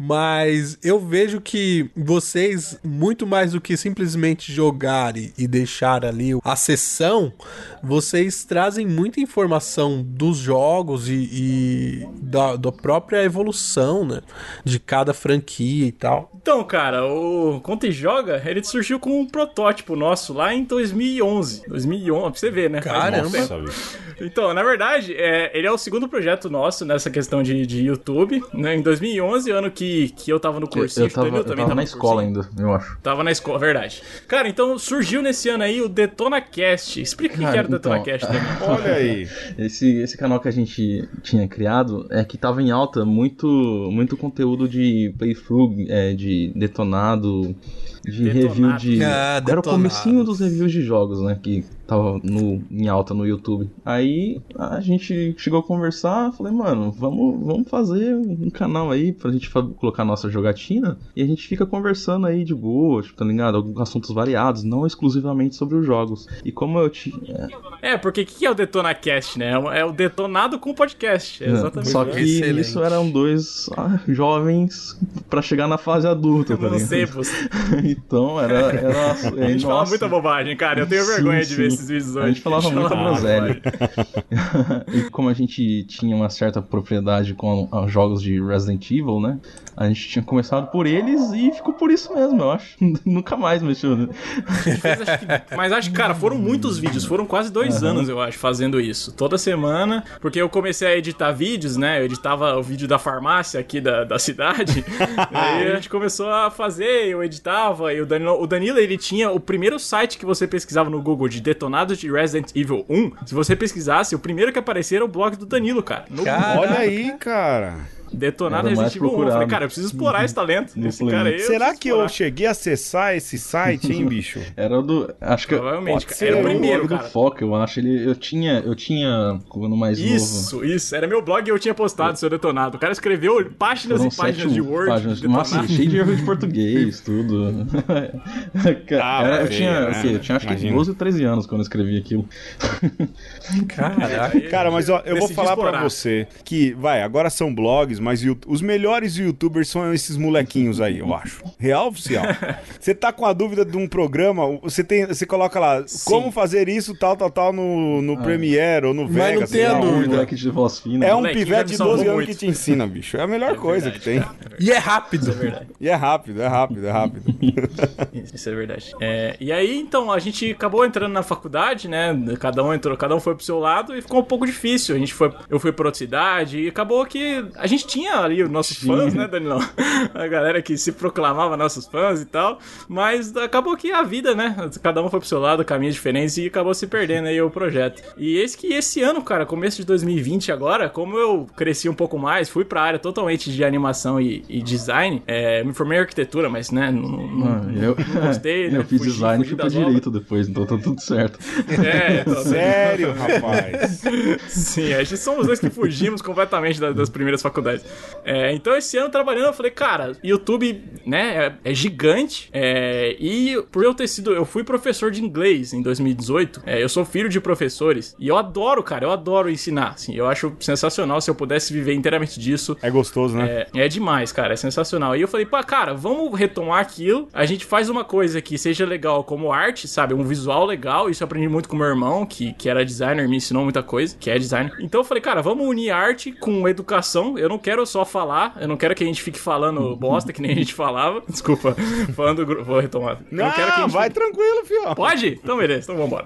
mas eu vejo que vocês, muito mais do que simplesmente jogar e, e deixar ali a sessão, vocês trazem muita informação dos jogos e, e da, da própria evolução, né, de cada franquia e tal. Então, cara, o Conta e Joga, ele surgiu com um protótipo nosso lá em dois mil e onze. dois mil e onze, pra você ver, né? Caramba! Então, na verdade, é, ele é o segundo projeto nosso nessa questão de, de YouTube, né? Em dois mil e onze, ano que, que eu tava no cursinho. Eu, eu tava, eu eu também tava, tava na no escola cursinho. ainda, eu acho. Tava na escola, verdade. Cara, então surgiu nesse ano aí o DetonaCast. Explica o que Cara, era o então, DetonaCast também. Olha aí. Esse, esse canal que a gente tinha criado é que tava em alta muito, muito conteúdo de playthrough, é, de detonado, de Detonado. review de... Ah, era o detonado. comecinho dos reviews de jogos, né, que tava no, em alta no YouTube. Aí a gente chegou a conversar, falei, mano, vamos, vamos fazer um canal aí pra gente fa- colocar a nossa jogatina, e a gente fica conversando aí de boa, tipo, tá ligado? Alguns assuntos variados, não exclusivamente sobre os jogos. E como eu tinha... É, porque o que que é o DetonaCast, né? É o- É o detonado com o podcast. É exatamente. Só que Excelente. isso eram dois ah, jovens pra chegar na fase adulta, tá Não ligado? sei, você. Então era. era A gente fala nossa. muita bobagem, cara. Eu tenho Sim, vergonha de sim. ver esses vídeos hoje. A gente falava muita fala groselha. bobagem. E como a gente tinha uma certa propriedade com os jogos de Resident Evil, né? A gente tinha começado por eles e ficou por isso mesmo, eu acho. Nunca mais mexeu, né? Fez, acho que- Mas acho que, cara, foram muitos vídeos. Foram quase dois Uhum. anos, eu acho, fazendo isso. Toda semana. Porque eu comecei a editar vídeos, né? Eu editava o vídeo da farmácia aqui da, da cidade. E aí a gente começou a fazer, eu editava. E o Danilo, o Danilo, ele tinha o primeiro site que você pesquisava no Google de detonados de Resident Evil um. Se você pesquisasse, o primeiro que aparecia era o blog do Danilo, cara. No Caraca. Olha aí, cara. Detonado Era mais Resident Evil um. Eu falei, procurado. cara, eu preciso explorar esse talento. No Esse Play. cara aí. eu Será preciso que eu explorar. cheguei a acessar esse site, hein, bicho? Era o do. Acho que. Provavelmente, Pode cara. ser. Era o Era o primeiro, blog cara. do Foca, eu acho. Ele, eu tinha. Eu tinha. Quando mais novo. Isso, isso. Era meu blog e eu tinha postado seu detonado. O cara escreveu páginas Foram e páginas sete de Word. páginas. de Nossa, detonado. cheio de erro de português, tudo. Cara, Ah, era- eu, mas tinha, veio, o né? quê? eu tinha acho que Imagina. doze, treze anos quando eu escrevi aquilo. Caraca. Cara, mas ó, eu vou Decidi falar pra explorar. você que, vai, agora são blogs, mas you- os melhores youtubers são esses molequinhos aí, eu acho. Real oficial. Você tá com a dúvida de um programa, você tem, você coloca lá, como fazer isso, tal, tal, tal, no, no Premiere ou no Mas Vegas. não sei tem a lá, Um dúvida. moleque de voz fina. É um Molequinho já pivete me de salvou doze anos muito. que te ensina, bicho. É a melhor coisa que tem. Verdade, cara. E é rápido. É verdade. E é rápido, é rápido, é rápido. Isso é verdade. É, e aí, então, a gente acabou entrando na faculdade, né? Cada um entrou, cada um foi pro seu lado e ficou um pouco difícil. A gente foi, eu fui pra outra cidade e acabou que a gente tinha ali os nossos fãs, né, Danilão? A galera que se proclamava nossos fãs e tal. Mas acabou que a vida, né? Cada um foi pro seu lado, caminhos diferentes e acabou se perdendo aí o projeto. E esse que esse ano, cara, começo de dois mil e vinte agora, como eu cresci um pouco mais, fui pra área totalmente de animação e, e design, é, me formei em arquitetura, mas, né, não, não, Ah, eu, não gostei, né? eu fiz Fugi- design e fugi fui pra das obras. direito depois, então tá tudo certo. É, então, Sério, rapaz. sim, a gente somos os dois que fugimos completamente da- das primeiras faculdades. É, então, esse ano trabalhando, eu falei, cara, YouTube, né, é, é gigante. É, e por eu ter sido, eu fui professor de inglês em dois mil e dezoito. É, eu sou filho de professores e eu adoro, cara, eu adoro ensinar. Assim, eu acho sensacional se eu pudesse viver inteiramente disso. É gostoso, né? É, é demais, cara, é sensacional. E eu falei, pá, cara, vamos retomar aquilo. A gente faz uma coisa que seja legal como arte, sabe? Um visual legal. Isso eu aprendi muito com meu irmão, que, que era designer, me ensinou muita coisa, que é designer. Então eu falei, cara, vamos unir arte com educação. Eu não quero só falar, eu não quero que a gente fique falando bosta, que nem a gente falava. Desculpa, falando, gru- vou retomar. Eu Não, não quero que a gente vai tranquilo, fio. Pode? Então beleza, então vambora.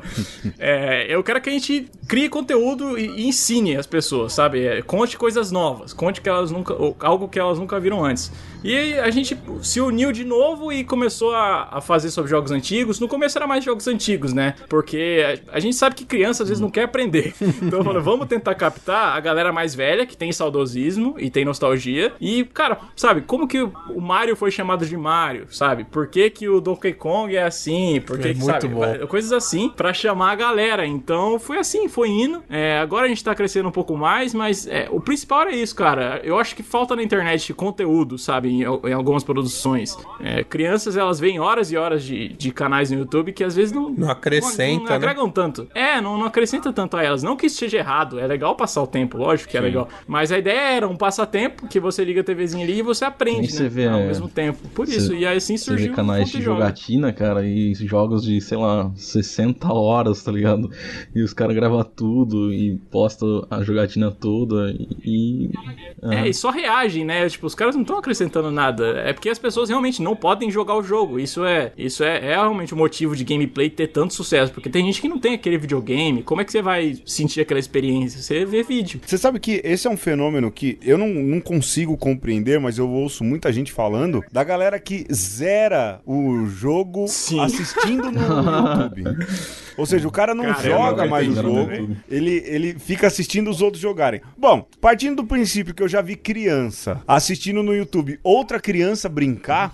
É, eu quero que a gente crie conteúdo e, e ensine as pessoas, sabe? É, conte coisas novas, conte que elas nunca, ou algo que elas nunca viram antes. E aí a gente se uniu de novo e começou a, a fazer sobre jogos antigos. No começo era mais jogos antigos, né? Porque a, a gente sabe que criança às vezes não quer aprender. Então eu falei, vamos tentar captar a galera mais velha, que tem saudosismo e, e tem nostalgia. E, cara, sabe, como que o Mario foi chamado de Mario, sabe? Por que que o Donkey Kong é assim? Por que, É que muito sabe? bom. Coisas assim pra chamar a galera. Então, foi assim, foi indo. É, agora a gente tá crescendo um pouco mais, mas é, o principal era isso, cara. Eu acho que falta na internet conteúdo, sabe? Em, em algumas produções. É, crianças, elas veem horas e horas de, de canais no YouTube que às vezes não... Não acrescenta, não, não né? agregam tanto. É, não, não acrescenta tanto a elas. Não que isso seja errado, é legal passar o tempo, lógico que é legal. Mas a ideia era um passatempo que você liga a TVzinha ali e você aprende, Nem né? você vê, ao é, mesmo tempo. Por você- isso, e aí assim Você surgiu vê canais um de monte jogo. jogatina, cara, e jogos de, sei lá, sessenta horas, tá ligado? E os caras gravam tudo e postam a jogatina toda e... É, e só reagem, né? Tipo, os caras não estão acrescentando nada. É porque as pessoas realmente não podem jogar o jogo. Isso é, isso é, é realmente o motivo de gameplay ter tanto sucesso. Porque tem gente que não tem aquele videogame. Como é que você vai sentir aquela experiência? Você vê vídeo. Você sabe que esse é um fenômeno que eu não, não consigo compreender, mas eu ouço muita gente falando da galera que zera o jogo Sim. assistindo no YouTube. Ou seja, o cara não Cara, eu joga nunca mais o entendi jogo, também. ele, ele fica assistindo os outros jogarem. Bom, partindo do princípio que eu já vi criança assistindo no YouTube outra criança brincar,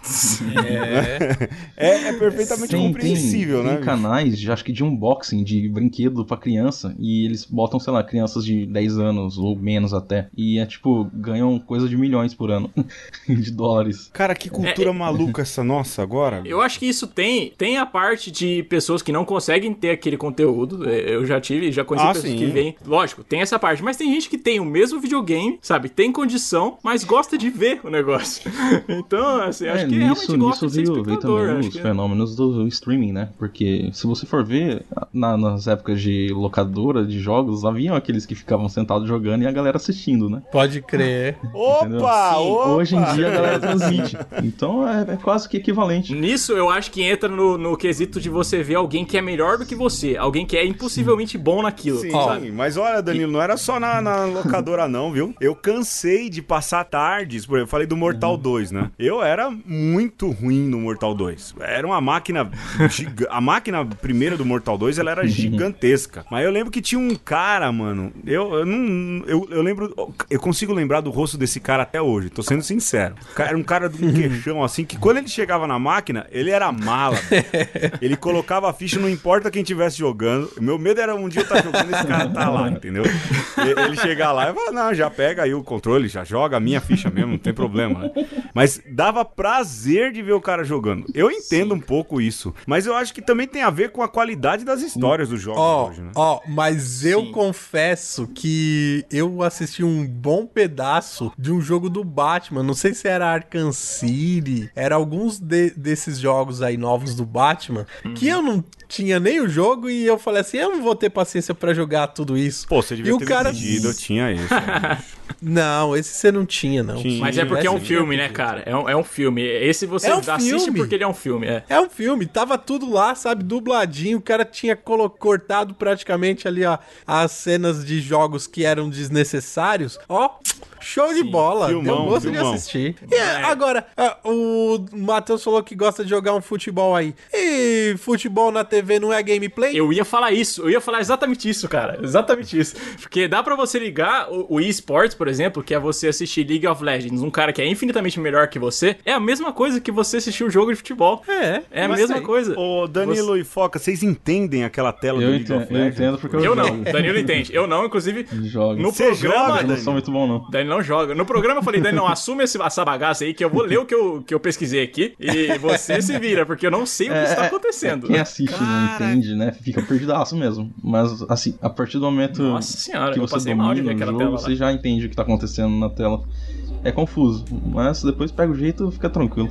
é, é perfeitamente Tem, compreensível, tem, né? tem bicho? canais, de, acho que de unboxing, de brinquedo pra criança, e eles botam, sei lá, crianças de dez anos, ou menos até, e é tipo, ganham coisa de milhões por ano, de dólares. Cara, que cultura É, maluca essa nossa agora. Eu acho que isso tem, tem a parte de pessoas que não conseguem ter aquele conteúdo. É, Eu já tive, já conheci Ah, pessoas sim. que vêm. Lógico, tem essa parte. Mas tem gente que tem o mesmo videogame, sabe? Tem condição, mas gosta de ver o negócio. Então, assim, acho É, que nisso, realmente gosta nisso de ser veio, veio espectador. também acho os que é. fenômenos do streaming, né? Porque se você for ver, na- nas épocas de locadora de jogos, haviam aqueles que ficavam sentados jogando e a galera assistindo, né? Pode crer. Entendeu? Opa, opa! Hoje em dia a galera transmite. Então é, é quase que equivalente. Nisso, eu acho que entra no, no quesito de você ver alguém que é melhor do que você. Alguém que é impossivelmente bom naquilo, Sim, sabe? mas olha, Danilo, não era só na, na locadora não, viu? Eu cansei de passar tardes, por exemplo, eu falei do Mortal dois, né? Eu era muito ruim no Mortal dois. Era uma máquina giga... A máquina primeira do Mortal dois, ela era gigantesca. Mas eu lembro que tinha um cara, mano, eu, eu não... Eu, eu lembro... Eu consigo lembrar do rosto desse cara até hoje, tô sendo sincero. O cara era um cara de um queixão, assim, que quando ele chegava na máquina, ele era mala. Ele colocava a ficha, não importa quem estivesse jogando. Meu medo era um dia eu estar jogando e esse cara tá lá, entendeu? E- Ele chegar lá e falar, não, já pega aí o controle, já joga a minha ficha mesmo, não tem problema, né? Mas dava prazer de ver o cara jogando. Eu entendo um pouco isso, mas eu acho que também tem a ver com a qualidade das histórias dos jogos Ó, hoje, né? ó, mas eu Sim. confesso que eu assisti um bom pedaço de um jogo do Batman. Não sei se era Arkham City, era alguns de- desses jogos aí novos do Batman, que eu não tinha nem o jogo e eu falei assim, eu não vou ter paciência pra jogar tudo isso. Pô, você devia e o ter cara... me pedido, eu tinha isso. né? Não, esse você não tinha, não. Tinha. Mas é porque é um Esse- filme, né, cara? É um, é um filme. Esse você É um assiste filme. porque ele é um filme, é. É um filme, tava tudo lá, sabe, dubladinho, o cara tinha colo- cortado praticamente ali, ó, as cenas de jogos que eram desnecessários, ó, show de bola, Filmão, deu gosto filmão. de assistir. E agora, ah, o Matheus falou que gosta de jogar um futebol aí, e futebol na T V não é gameplay? Eu ia falar isso, eu ia falar exatamente isso, cara. Exatamente isso. Porque dá pra você ligar o, o eSports, por exemplo, que é você assistir League of Legends, um cara que é infinitamente melhor que você, é a mesma coisa que você assistir um jogo de futebol. É, É a mas mesma aí- coisa. Ô, Danilo e Foca, vocês entendem aquela tela do Eu League entendo, of eu Legends? entendo porque eu, Eu não, jogo. Danilo entende. Eu não, inclusive, Jogo. no Você programa... joga, Eu não sou muito bom, não. Danilo não joga. No programa eu falei, Danilo, não, assume esse, essa bagaça aí que eu vou ler o que eu, que eu pesquisei aqui e você se vira, porque eu não sei o que está acontecendo. Quem assiste e não entende, né? Fica perdidaço mesmo. Mas, assim, a partir do momento Nossa senhora, que eu você passei mal de domina ver o aquela jogo, tela lá. você já entende o que tá acontecendo na tela. É confuso, mas depois pega o jeito e fica tranquilo.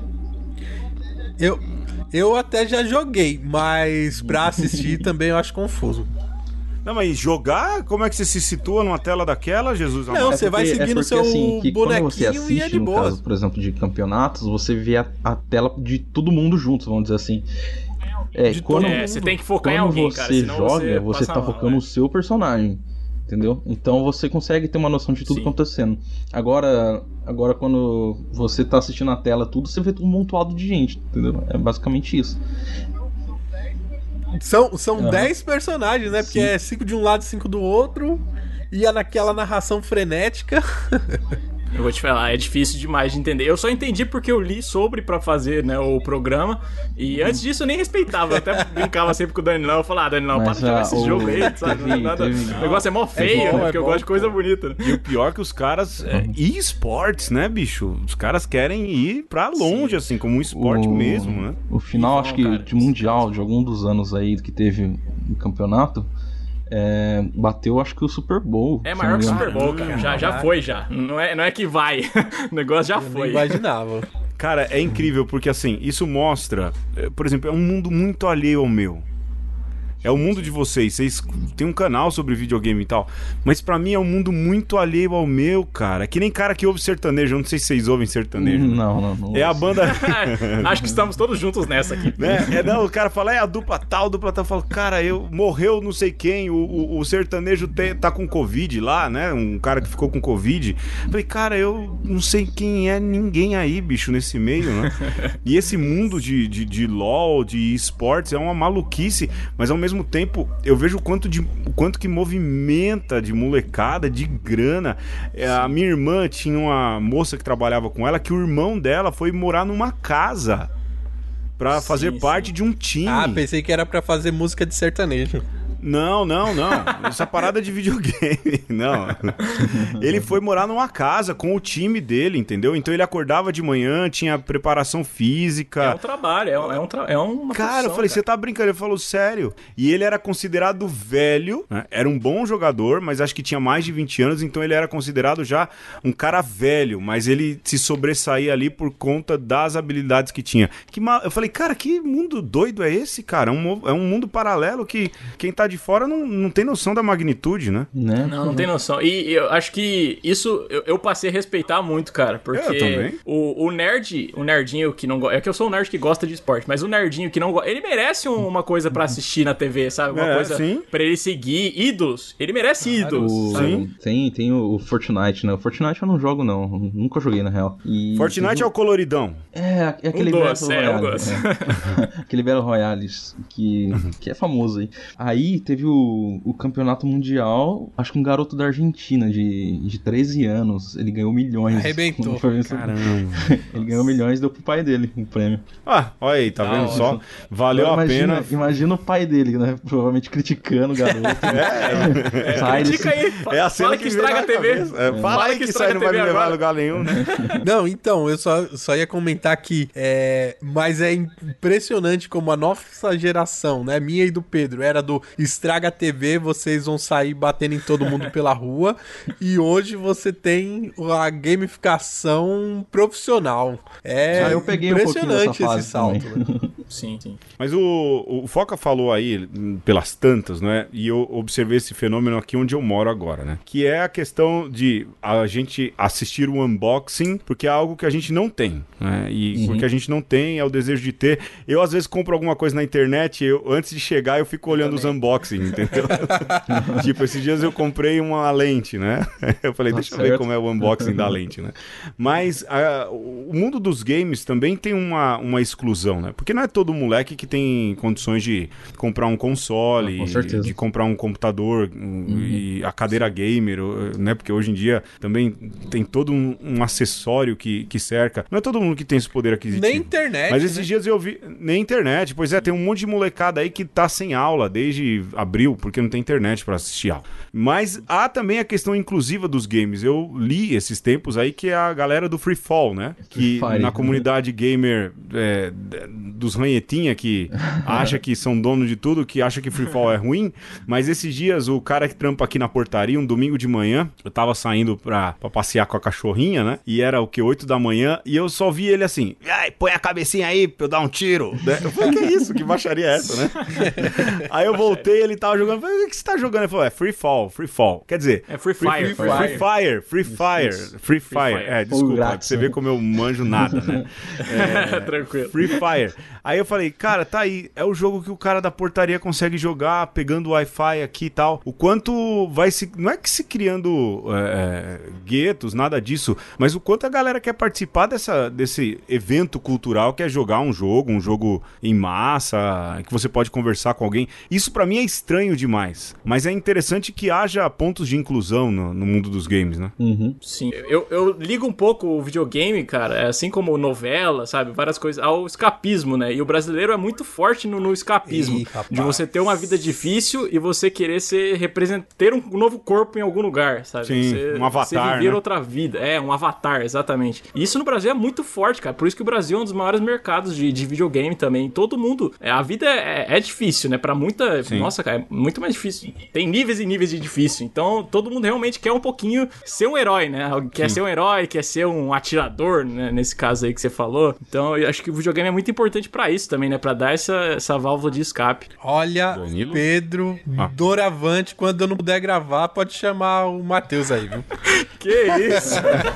Eu, eu até já joguei, mas pra assistir também eu acho confuso. Não, mas jogar? Como é que você se situa numa tela daquela, Jesus amado? Não, você vai seguindo o seu que bonequinho quando você assiste, e é de no boa. caso, por exemplo, de campeonatos, você vê a, a tela de todo mundo junto, vamos dizer assim. É, De quando, É, você tem que focar em quando alguém, você cara, senão joga, você você passa tá mal, focando né? no seu personagem, entendeu? Então você consegue ter uma noção de tudo Sim. acontecendo. Agora, agora quando você tá assistindo a tela tudo, você vê tudo montuado de gente, entendeu? É basicamente isso. São, são Aham. dez personagens, né? Porque Sim. é cinco de um lado e cinco do outro. E é naquela narração frenética. Eu vou te falar, é difícil demais de entender. Eu só entendi porque eu li sobre pra fazer, né, o programa. E antes disso eu nem respeitava. Eu até brincava sempre com o Danilão. Eu falava, ah, Danilão, para de jogar esse o... jogo aí, sabe? Teve, nada... teve... O negócio é mó feio, é bom, né? Porque é eu gosto de coisa bonita. Né? E o pior é que os caras... É, e-sports, né, bicho? Os caras querem ir pra longe, Sim. assim, como um esporte o... mesmo, né? O final, acho que, cara, de mundial, de algum dos anos aí que teve no campeonato... É, bateu, acho que o Super Bowl. É maior que o Super Bowl, cara. Já, já foi, já. Não é, não é que vai. O negócio já Eu foi. Nem imaginava. Cara, é incrível, porque assim, isso mostra... Por exemplo, é um mundo muito alheio ao meu. É o mundo de vocês. Vocês têm um canal sobre videogame e tal. Mas pra mim é um mundo muito alheio ao meu, cara. É que nem cara que ouve sertanejo. Eu não sei se vocês ouvem sertanejo. Não, não, não. É a banda... Acho que estamos todos juntos nessa aqui. Né? É, não, o cara fala, é a dupla tal, a dupla tal. Eu falo, cara, eu morreu não sei quem. O, o, o sertanejo te, tá com Covid lá, né? Um cara que ficou com Covid. Eu falei, cara, eu não sei quem é ninguém aí, bicho, nesse meio, né? E esse mundo de, de, de LOL, de esportes, é uma maluquice. Mas ao mesmo mesmo tempo, eu vejo o quanto, de, o quanto que movimenta de molecada, de grana. Sim. A minha irmã tinha uma moça que trabalhava com ela, que o irmão dela foi morar numa casa pra sim, fazer sim. parte de um time. Ah, pensei que era pra fazer música de sertanejo. Não, não, não. Essa parada de videogame, não. Ele foi morar numa casa com o time dele, entendeu? Então ele acordava de manhã, tinha preparação física. É um trabalho, é, um, é, um tra... é uma Cara, eu falei, você tá brincando? Ele falou, sério. E ele era considerado velho, né? Era um bom jogador, mas acho que tinha mais de vinte anos, então ele era considerado já um cara velho, mas ele se sobressaía ali por conta das habilidades que tinha. Que mal... Eu falei, cara, que mundo doido é esse, cara? É um, é um mundo paralelo que quem tá de fora não, não tem noção da magnitude, né? né? Não, não tem noção. E eu acho que isso eu, eu passei a respeitar muito, cara, porque o, o nerd, o nerdinho que não gosta, é que eu sou um nerd que gosta de esporte, mas o nerdinho que não gosta, ele merece um, uma coisa pra assistir na T V, sabe? Uma é, coisa sim. pra ele seguir, ídolos. Ele merece ídolos. O, sim. Tem, tem o Fortnite, né? O Fortnite eu não jogo, não. Nunca joguei, na real. E Fortnite teve... é o coloridão. É, é aquele um Battle doce, Royale. É, um doce. É. Aquele Battle Royale que, que é famoso aí. Aí teve o, o campeonato mundial, acho que um garoto da Argentina de, de treze anos, ele ganhou milhões. Arrebentou. Caramba. Ele ganhou milhões e deu pro pai dele o prêmio. Ah, olha aí, tá vendo ah, só? Valeu a imagina, pena. Imagina o pai dele, né? Provavelmente criticando o garoto. É, é, sai critica desse... aí. É a cena fala que, que estraga a T V. É, fala, fala aí que, que isso aí não vai me levar a lugar nenhum, né? Não, então, eu só, só ia comentar que é, mas é impressionante como a nossa geração, né, minha e do Pedro, era do estraga a T V, vocês vão sair batendo em todo mundo pela rua, e hoje você tem a gamificação profissional. É ah, eu peguei impressionante um esse salto. Né? Sim, sim. Mas o, o Foca falou aí, pelas tantas, né, e eu observei esse fenômeno aqui onde eu moro agora, né, que é a questão de a gente assistir o unboxing, porque é algo que a gente não tem, né, e uhum. porque a gente não tem é o desejo de ter. Eu às vezes compro alguma coisa na internet, eu, antes de chegar eu fico olhando os unboxing, entendeu? Tipo, esses dias eu comprei uma lente, né? Eu falei, deixa eu ver como é o unboxing da lente, né? Mas a, o mundo dos games também tem uma, uma exclusão, né? Porque não é todo moleque que tem condições de comprar um console, ah, de, de comprar um computador uhum. e a cadeira gamer, né? Porque hoje em dia também tem todo um, um acessório que, que cerca. Não é todo mundo que tem esse poder aquisitivo. Nem internet, Mas esses né? dias eu vi... Nem internet. Pois é, tem um monte de molecada aí que tá sem aula desde abril, porque não tem internet pra assistir aula. Mas há também a questão inclusiva dos games. Eu li esses tempos aí que é a galera do Free Fall, né? Que Fire, na comunidade né? gamer é, dos ranhetinha que acha que são dono de tudo, que acha que Free Fall é ruim. Mas esses dias o cara que trampa aqui na portaria, um domingo de manhã, eu tava saindo pra, pra passear com a cachorrinha, né? E era o que? oito da manhã, e eu só vi ele assim, ai, põe a cabecinha aí pra eu dar um tiro. Né? Eu falei, que isso? Que baixaria é essa, né? Aí eu voltei, ele tava jogando, eu falei, o que você tá jogando? Ele falou, é Free Fall, Free Fall. Quer dizer... É Free Fire. Free, free, free Fire, Free Fire, Free, free Fire. É, desculpa, você vê como eu manjo nada, né? É, tranquilo. Free Fire. Aí eu falei, cara, tá aí, é o jogo que o cara da portaria consegue jogar, pegando o Wi-Fi aqui e tal. O quanto vai se... Não é que se criando é, guetos, nada disso, mas o quanto a galera quer participar dessa, desse evento cultural que é jogar um jogo, um jogo em massa, que você pode conversar com alguém. Isso pra mim é estranho demais, mas é interessante que haja pontos de inclusão no, no mundo dos games, né? Uhum. Sim. Eu, eu ligo um pouco o videogame, cara, assim como novela, sabe, várias coisas, ao escapismo, né? E o brasileiro é muito forte no, no escapismo. Ih, de você ter uma vida difícil e você querer ser represent... ter um novo corpo em algum lugar, sabe? Sim, você, um avatar, você viver né? outra vida. É, um avatar, exatamente. E isso no Brasil é muito forte, cara. Por isso que o Brasil é um dos maiores mercados de, de videogame também. Todo mundo... É, a vida é, é difícil, né? Pra muita... Sim. Nossa, cara, é muito mais difícil. Tem níveis e níveis de difícil. Então, todo mundo realmente quer um pouquinho ser um herói, né? Quer Sim. ser um herói, quer ser um atirador, né? Nesse caso aí que você falou. Então, eu acho que o videogame é muito importante pra isso também, né? Pra dar essa, essa válvula de escape. Olha, Danilo? Pedro, ah. doravante, quando eu não puder gravar, pode chamar o Matheus aí, viu? Que isso?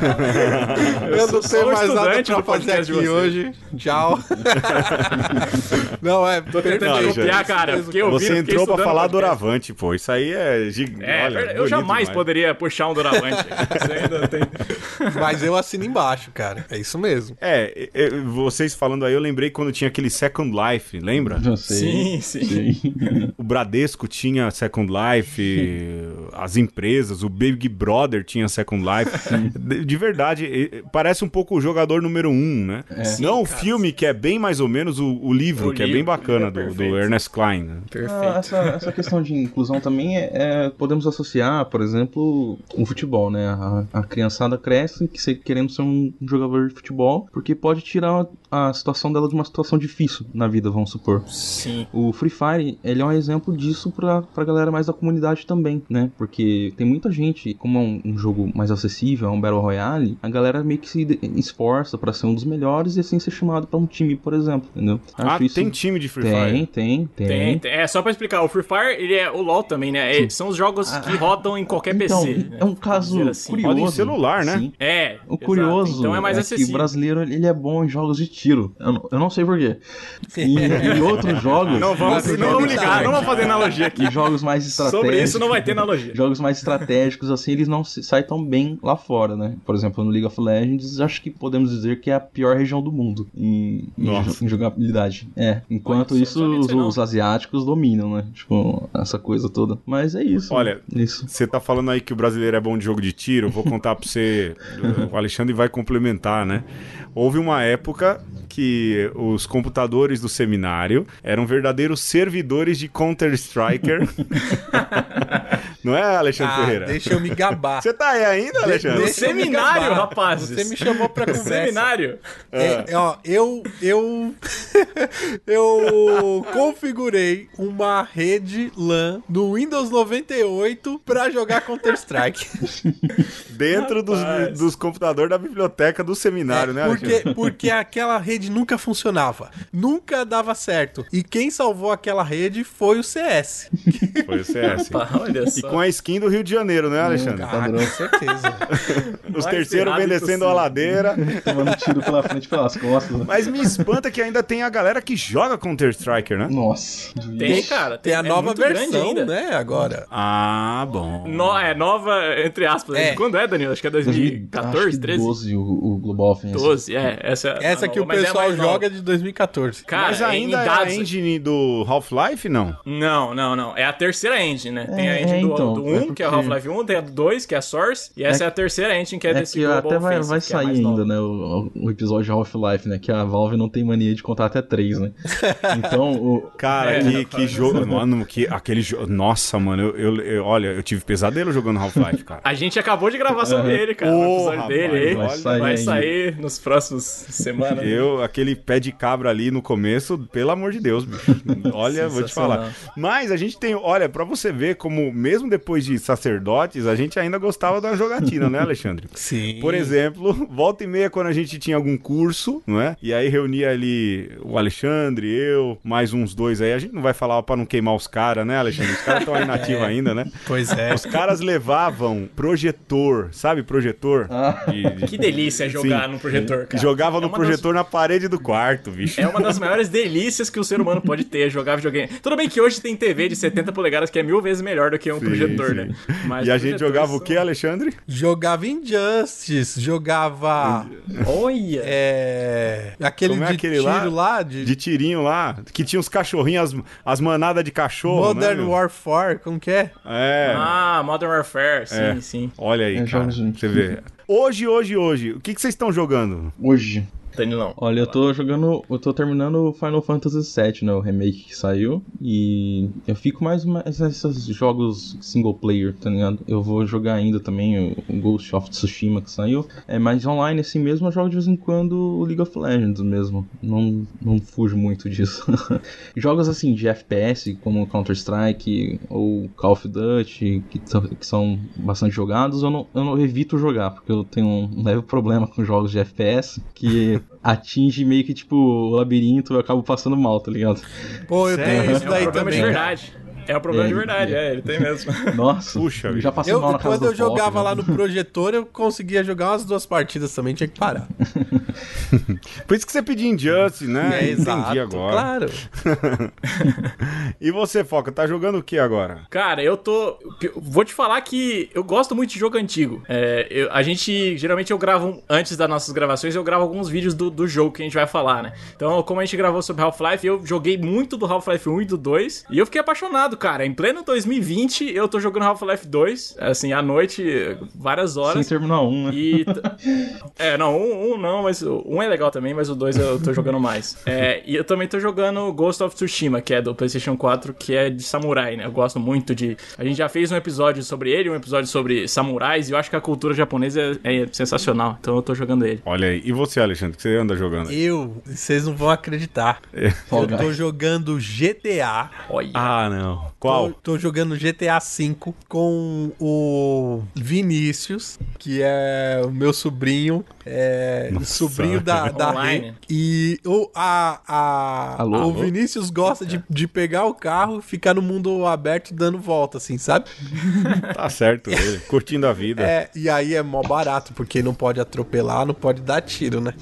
eu, eu não tenho mais nada pra fazer aqui hoje. Tchau. Não, é... Tô tentando copiar, cara. Porque eu você vi, entrou pra falar doravante, pô. Isso aí é gigante. É, Olha, eu jamais demais. poderia puxar um doravante. Isso ainda tem... Mas eu assino embaixo, cara. É isso mesmo. É, eu, vocês falando aí, eu lembrei quando tinha aquele Second Life, lembra? Eu sei. Sim, sim. sim. O Bradesco tinha Second Life, as empresas, o Big Brother tinha Second Life. De, de verdade, parece um pouco o jogador número um, né? É. Sim, não o cara. Filme, que é bem mais ou menos o, o livro, o que livro, é bem bacana, é do, do Ernest Cline. Né? Perfeito. Ah, essa, essa questão de inclusão também é, é, podemos associar, por exemplo, o futebol, né? A, a criançada cresce que, querendo ser um jogador de futebol, porque pode tirar a situação dela de uma situação difícil na vida, vamos supor. Sim. O Free Fire, ele é um exemplo disso pra, pra galera mais da comunidade também, né? Porque tem muita gente, como é um, um jogo mais acessível, é um Battle Royale, a galera meio que se esforça pra ser um dos melhores e assim ser chamado pra um time, por exemplo, entendeu? Acho ah, isso... tem time de Free tem, Fire? Tem, tem, tem. Tem, é só pra explicar, o Free Fire, ele é o LoL também, né? É, são os jogos ah, que rodam em qualquer então, P C. É um caso assim. curioso. Roda em celular, né? Sim. É, o curioso exato. Então é mais é acessível. que o brasileiro, ele é bom em jogos de tiro. Eu não, eu não sei porquê. E em outros jogos... Não vamos, outros não jogos vamos ligar, não vamos fazer analogia aqui. E jogos mais estratégicos... Sobre isso não vai ter analogia. Jogos mais estratégicos, assim, eles não se, saem tão bem lá fora, né? Por exemplo, no League of Legends, acho que podemos dizer que é a pior região do mundo em, em, em jogabilidade. É, enquanto Olha, isso, os, os asiáticos dominam, né? Tipo, essa coisa toda. Mas é isso. Olha, isso. Você tá falando aí que o brasileiro é bom de jogo de tiro, vou contar pra você, o Alexandre vai complementar, né? Houve uma época que os computadores do seminário eram verdadeiros servidores de Counter-Striker. Não é, Alexandre ah, Ferreira? Deixa eu me gabar. Você tá aí ainda, Alexandre? No seminário, rapaz. Você me chamou pra conversa. Seminário. É, é, ó, eu eu eu configurei uma rede LAN no Windows noventa e oito pra jogar Counter-Strike. Dentro dos, dos computadores da biblioteca do seminário, é, né, porque, Alexandre? Porque aquela rede nunca funcionava. Nunca dava certo. E quem salvou aquela rede foi o C S. Foi o C S. Opa, olha só. E com a skin do Rio de Janeiro, né, Alexandre? Ah, com certeza. Os terceiros vem descendo a ladeira. Tomando tiro pela frente, pelas costas. Mas me espanta que ainda tem a galera que joga Counter-Striker, né? Nossa. Tem, cara. Tem, tem a é nova versão, ainda. né, agora. Ah, bom. No, é nova, entre aspas. É. Quando é, Danilo? Acho que é dois mil e quatorze, treze? doze, o, o Global Offensive. doze, é. Essa, essa que o pessoal é joga de dois mil e catorze. Cara, mas ainda é a engine do Half-Life, não? Não, não, não. É a terceira engine, né? Tem é, a engine do, então, do um, é porque... que é o Half-Life um, tem a do dois, que é a Source, e essa é, é a terceira engine, que é, é desse que Global até vai, Offensive, vai que é sair ainda, né, o, o episódio de Half-Life, né, que a Valve não tem mania de contar até três, né? Então, o... Cara, é, que, que jogo, mano, que, aquele jogo, nossa, mano, eu, eu, eu, olha, eu tive pesadelo jogando Half-Life, cara. A gente acabou de gravar sobre ele, cara, o episódio rapaz, dele aí, vai sair, vai sair nos próximos semanas. Eu, aquele pé de cabra ali no começo, pelo amor de Deus, bicho. Olha, vou te falar. Mas a gente tem, olha, pra você ver como, mesmo depois de sacerdotes, a gente ainda gostava da jogatina, né, Alexandre? Sim. Por exemplo, volta e meia, quando a gente tinha algum curso, não é? E aí reunia ali o Alexandre, eu, mais uns dois aí. A gente não vai falar pra não queimar os caras, né, Alexandre? Os caras estão aí nativos é. ainda, né? Pois é. Os caras levavam projetor, sabe projetor? Ah. De, de... Que delícia jogar Sim. no projetor, cara. Jogava é no projetor das... na parede do quarto, bicho. É uma das maiores delícias que o ser humano pode ter, jogar videogame. Tudo bem que hoje tem T V de setenta polegadas que é mil vezes melhor do que um sim, projetor, sim. né? Mas e a gente jogava são... o que, Alexandre? Jogava Injustice, jogava... Olha! É... Aquele Como é de aquele tiro lá? lá de... de tirinho lá, que tinha os cachorrinhos, as, as manadas de cachorro, Modern né, Warfare, como que é? É. Ah, Modern Warfare, sim, é. sim. Olha aí, é, cara, você vê. Hoje, hoje, hoje, o que, que vocês estão jogando? Hoje... Danilão. Olha, eu tô jogando, eu tô terminando o Final Fantasy sete, né, o remake que saiu, e eu fico mais nesses jogos single player, tá ligado? Eu vou jogar ainda também o Ghost of Tsushima que saiu, é mais online assim mesmo, eu jogo de vez em quando o League of Legends mesmo, não, não fujo muito disso. Jogos assim de F P S, como Counter-Strike ou Call of Duty, que, que são bastante jogados, eu não, eu não evito jogar, porque eu tenho um leve problema com jogos de F P S, que atinge meio que, tipo, o labirinto e eu acabo passando mal, tá ligado? Pô, eu tenho isso daí é um também, de verdade. É um problema é, de verdade, é. é, ele tem mesmo. Nossa, puxa, eu já passei mal na casa quando eu do jogava Foco, lá né? no projetor, eu conseguia jogar umas duas partidas também, tinha que parar. Por isso que você pediu Injustice, né? É, exato, entendi agora. Claro. E você, Foca, tá jogando o que agora? Cara, eu tô... Vou te falar que eu gosto muito de jogo antigo. É, eu, a gente, geralmente eu gravo, antes das nossas gravações, eu gravo alguns vídeos do, do jogo que a gente vai falar, né? Então, como a gente gravou sobre Half-Life, eu joguei muito do Half-Life um e do dois, e eu fiquei apaixonado, cara. Em pleno dois mil e vinte, eu tô jogando Half-Life dois, assim, à noite, várias horas. Sem terminar um, né? E t... É, não, um, um não, mas um é legal também, mas o dois eu tô jogando mais. É, e eu também tô jogando Ghost of Tsushima, que é do PlayStation quatro, que é de samurai, né? Eu gosto muito de... A gente já fez um episódio sobre ele, um episódio sobre samurais, e eu acho que a cultura japonesa é, é sensacional, então eu tô jogando ele. Olha aí. E você, Alexandre, o que você anda jogando? Eu? Vocês não vão acreditar. É. Eu tô jogando G T A. Olha. Ah, não. Qual? Tô, tô jogando G T A cinco com o Vinícius, que é o meu sobrinho. É, sobrinho da, da Rê. E o, a, a, Alô, o alô? Vinícius gosta de, de pegar o carro, ficar no mundo aberto dando volta, assim, sabe? Tá certo, ele, curtindo a vida. É, e aí é mó barato, porque não pode atropelar, não pode dar tiro, né?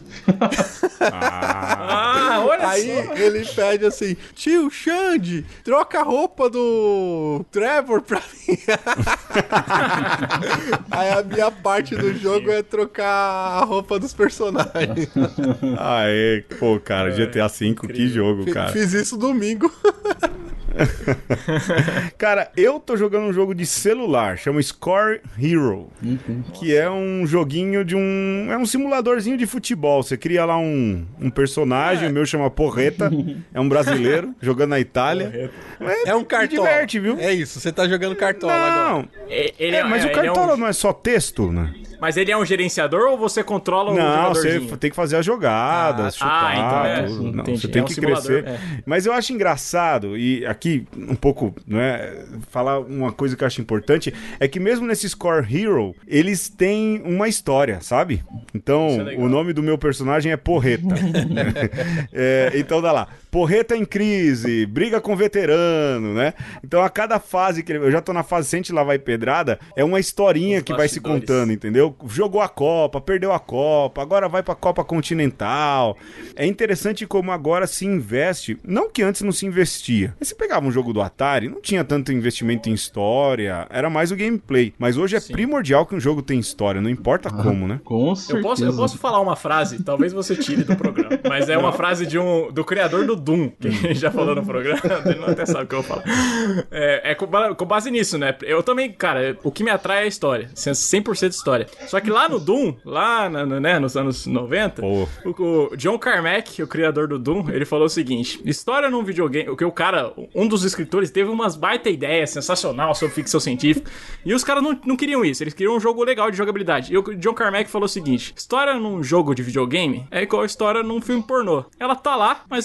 Ah, Ah, olha Aí só. ele pede assim: tio Xande, troca a roupa do Trevor pra mim. Aí a minha parte do jogo é trocar a roupa dos personagens. Aê, pô, cara, G T A cinco, que jogo, cara. Fiz isso domingo. Cara, eu tô jogando um jogo de celular, chama Score Hero, que é um joguinho de um... é um simuladorzinho de futebol. Você cria lá um, um personagem, É. o meu chama Porreta, é um brasileiro, jogando na Itália. É, É um cartola. diverte, viu? É isso, você tá jogando cartola agora. Não, É, ele é, mas é, o ele é cartola um- não é só texto, né? Mas ele é um gerenciador ou você controla o Não, você jogadorzinho? tem que fazer as jogadas, Ah, chutar, ah, então é, tudo. Não, entendi. você tem É um que simulador, crescer. é. Mas eu acho engraçado, e aqui um pouco, não é, falar uma coisa que eu acho importante, é que mesmo nesse Score Hero, eles têm uma história, sabe? Então, Isso é legal. o nome do meu personagem é Porreta. É, então dá lá, Porreta em crise, briga com veterano, né? Então a cada fase que ele... Eu já tô na fase Sente Lá Vai Pedrada, é uma historinha Os que vai se bastidores. contando, entendeu? Jogou a Copa, perdeu a Copa, agora vai pra Copa Continental. É interessante como agora se investe, não que antes não se investia. Mas você pegava um jogo do Atari, não tinha tanto investimento em história, era mais o gameplay. Mas hoje é Sim. primordial que um jogo tenha história, não importa como, né? Com certeza. Eu posso, eu posso falar uma frase, talvez você tire do programa, mas é uma frase de um, do criador do Doom, que a gente já falou no programa, ele não até sabe o que eu vou falar. É, é com, ba- com base nisso, né? Eu também, cara, o que me atrai é a história, cem por cento história. Só que lá no Doom, lá na- na- né, nos anos noventa, Pô. o, o John Carmack, o criador do Doom, ele falou o seguinte: história num videogame, o que o cara, um dos escritores, teve umas baita ideias sensacional sobre ficção científica, e os caras não, não queriam isso, eles queriam um jogo legal de jogabilidade. E o John Carmack falou o seguinte: história num jogo de videogame é igual a história num filme pornô. Ela tá lá, mas não é tão importante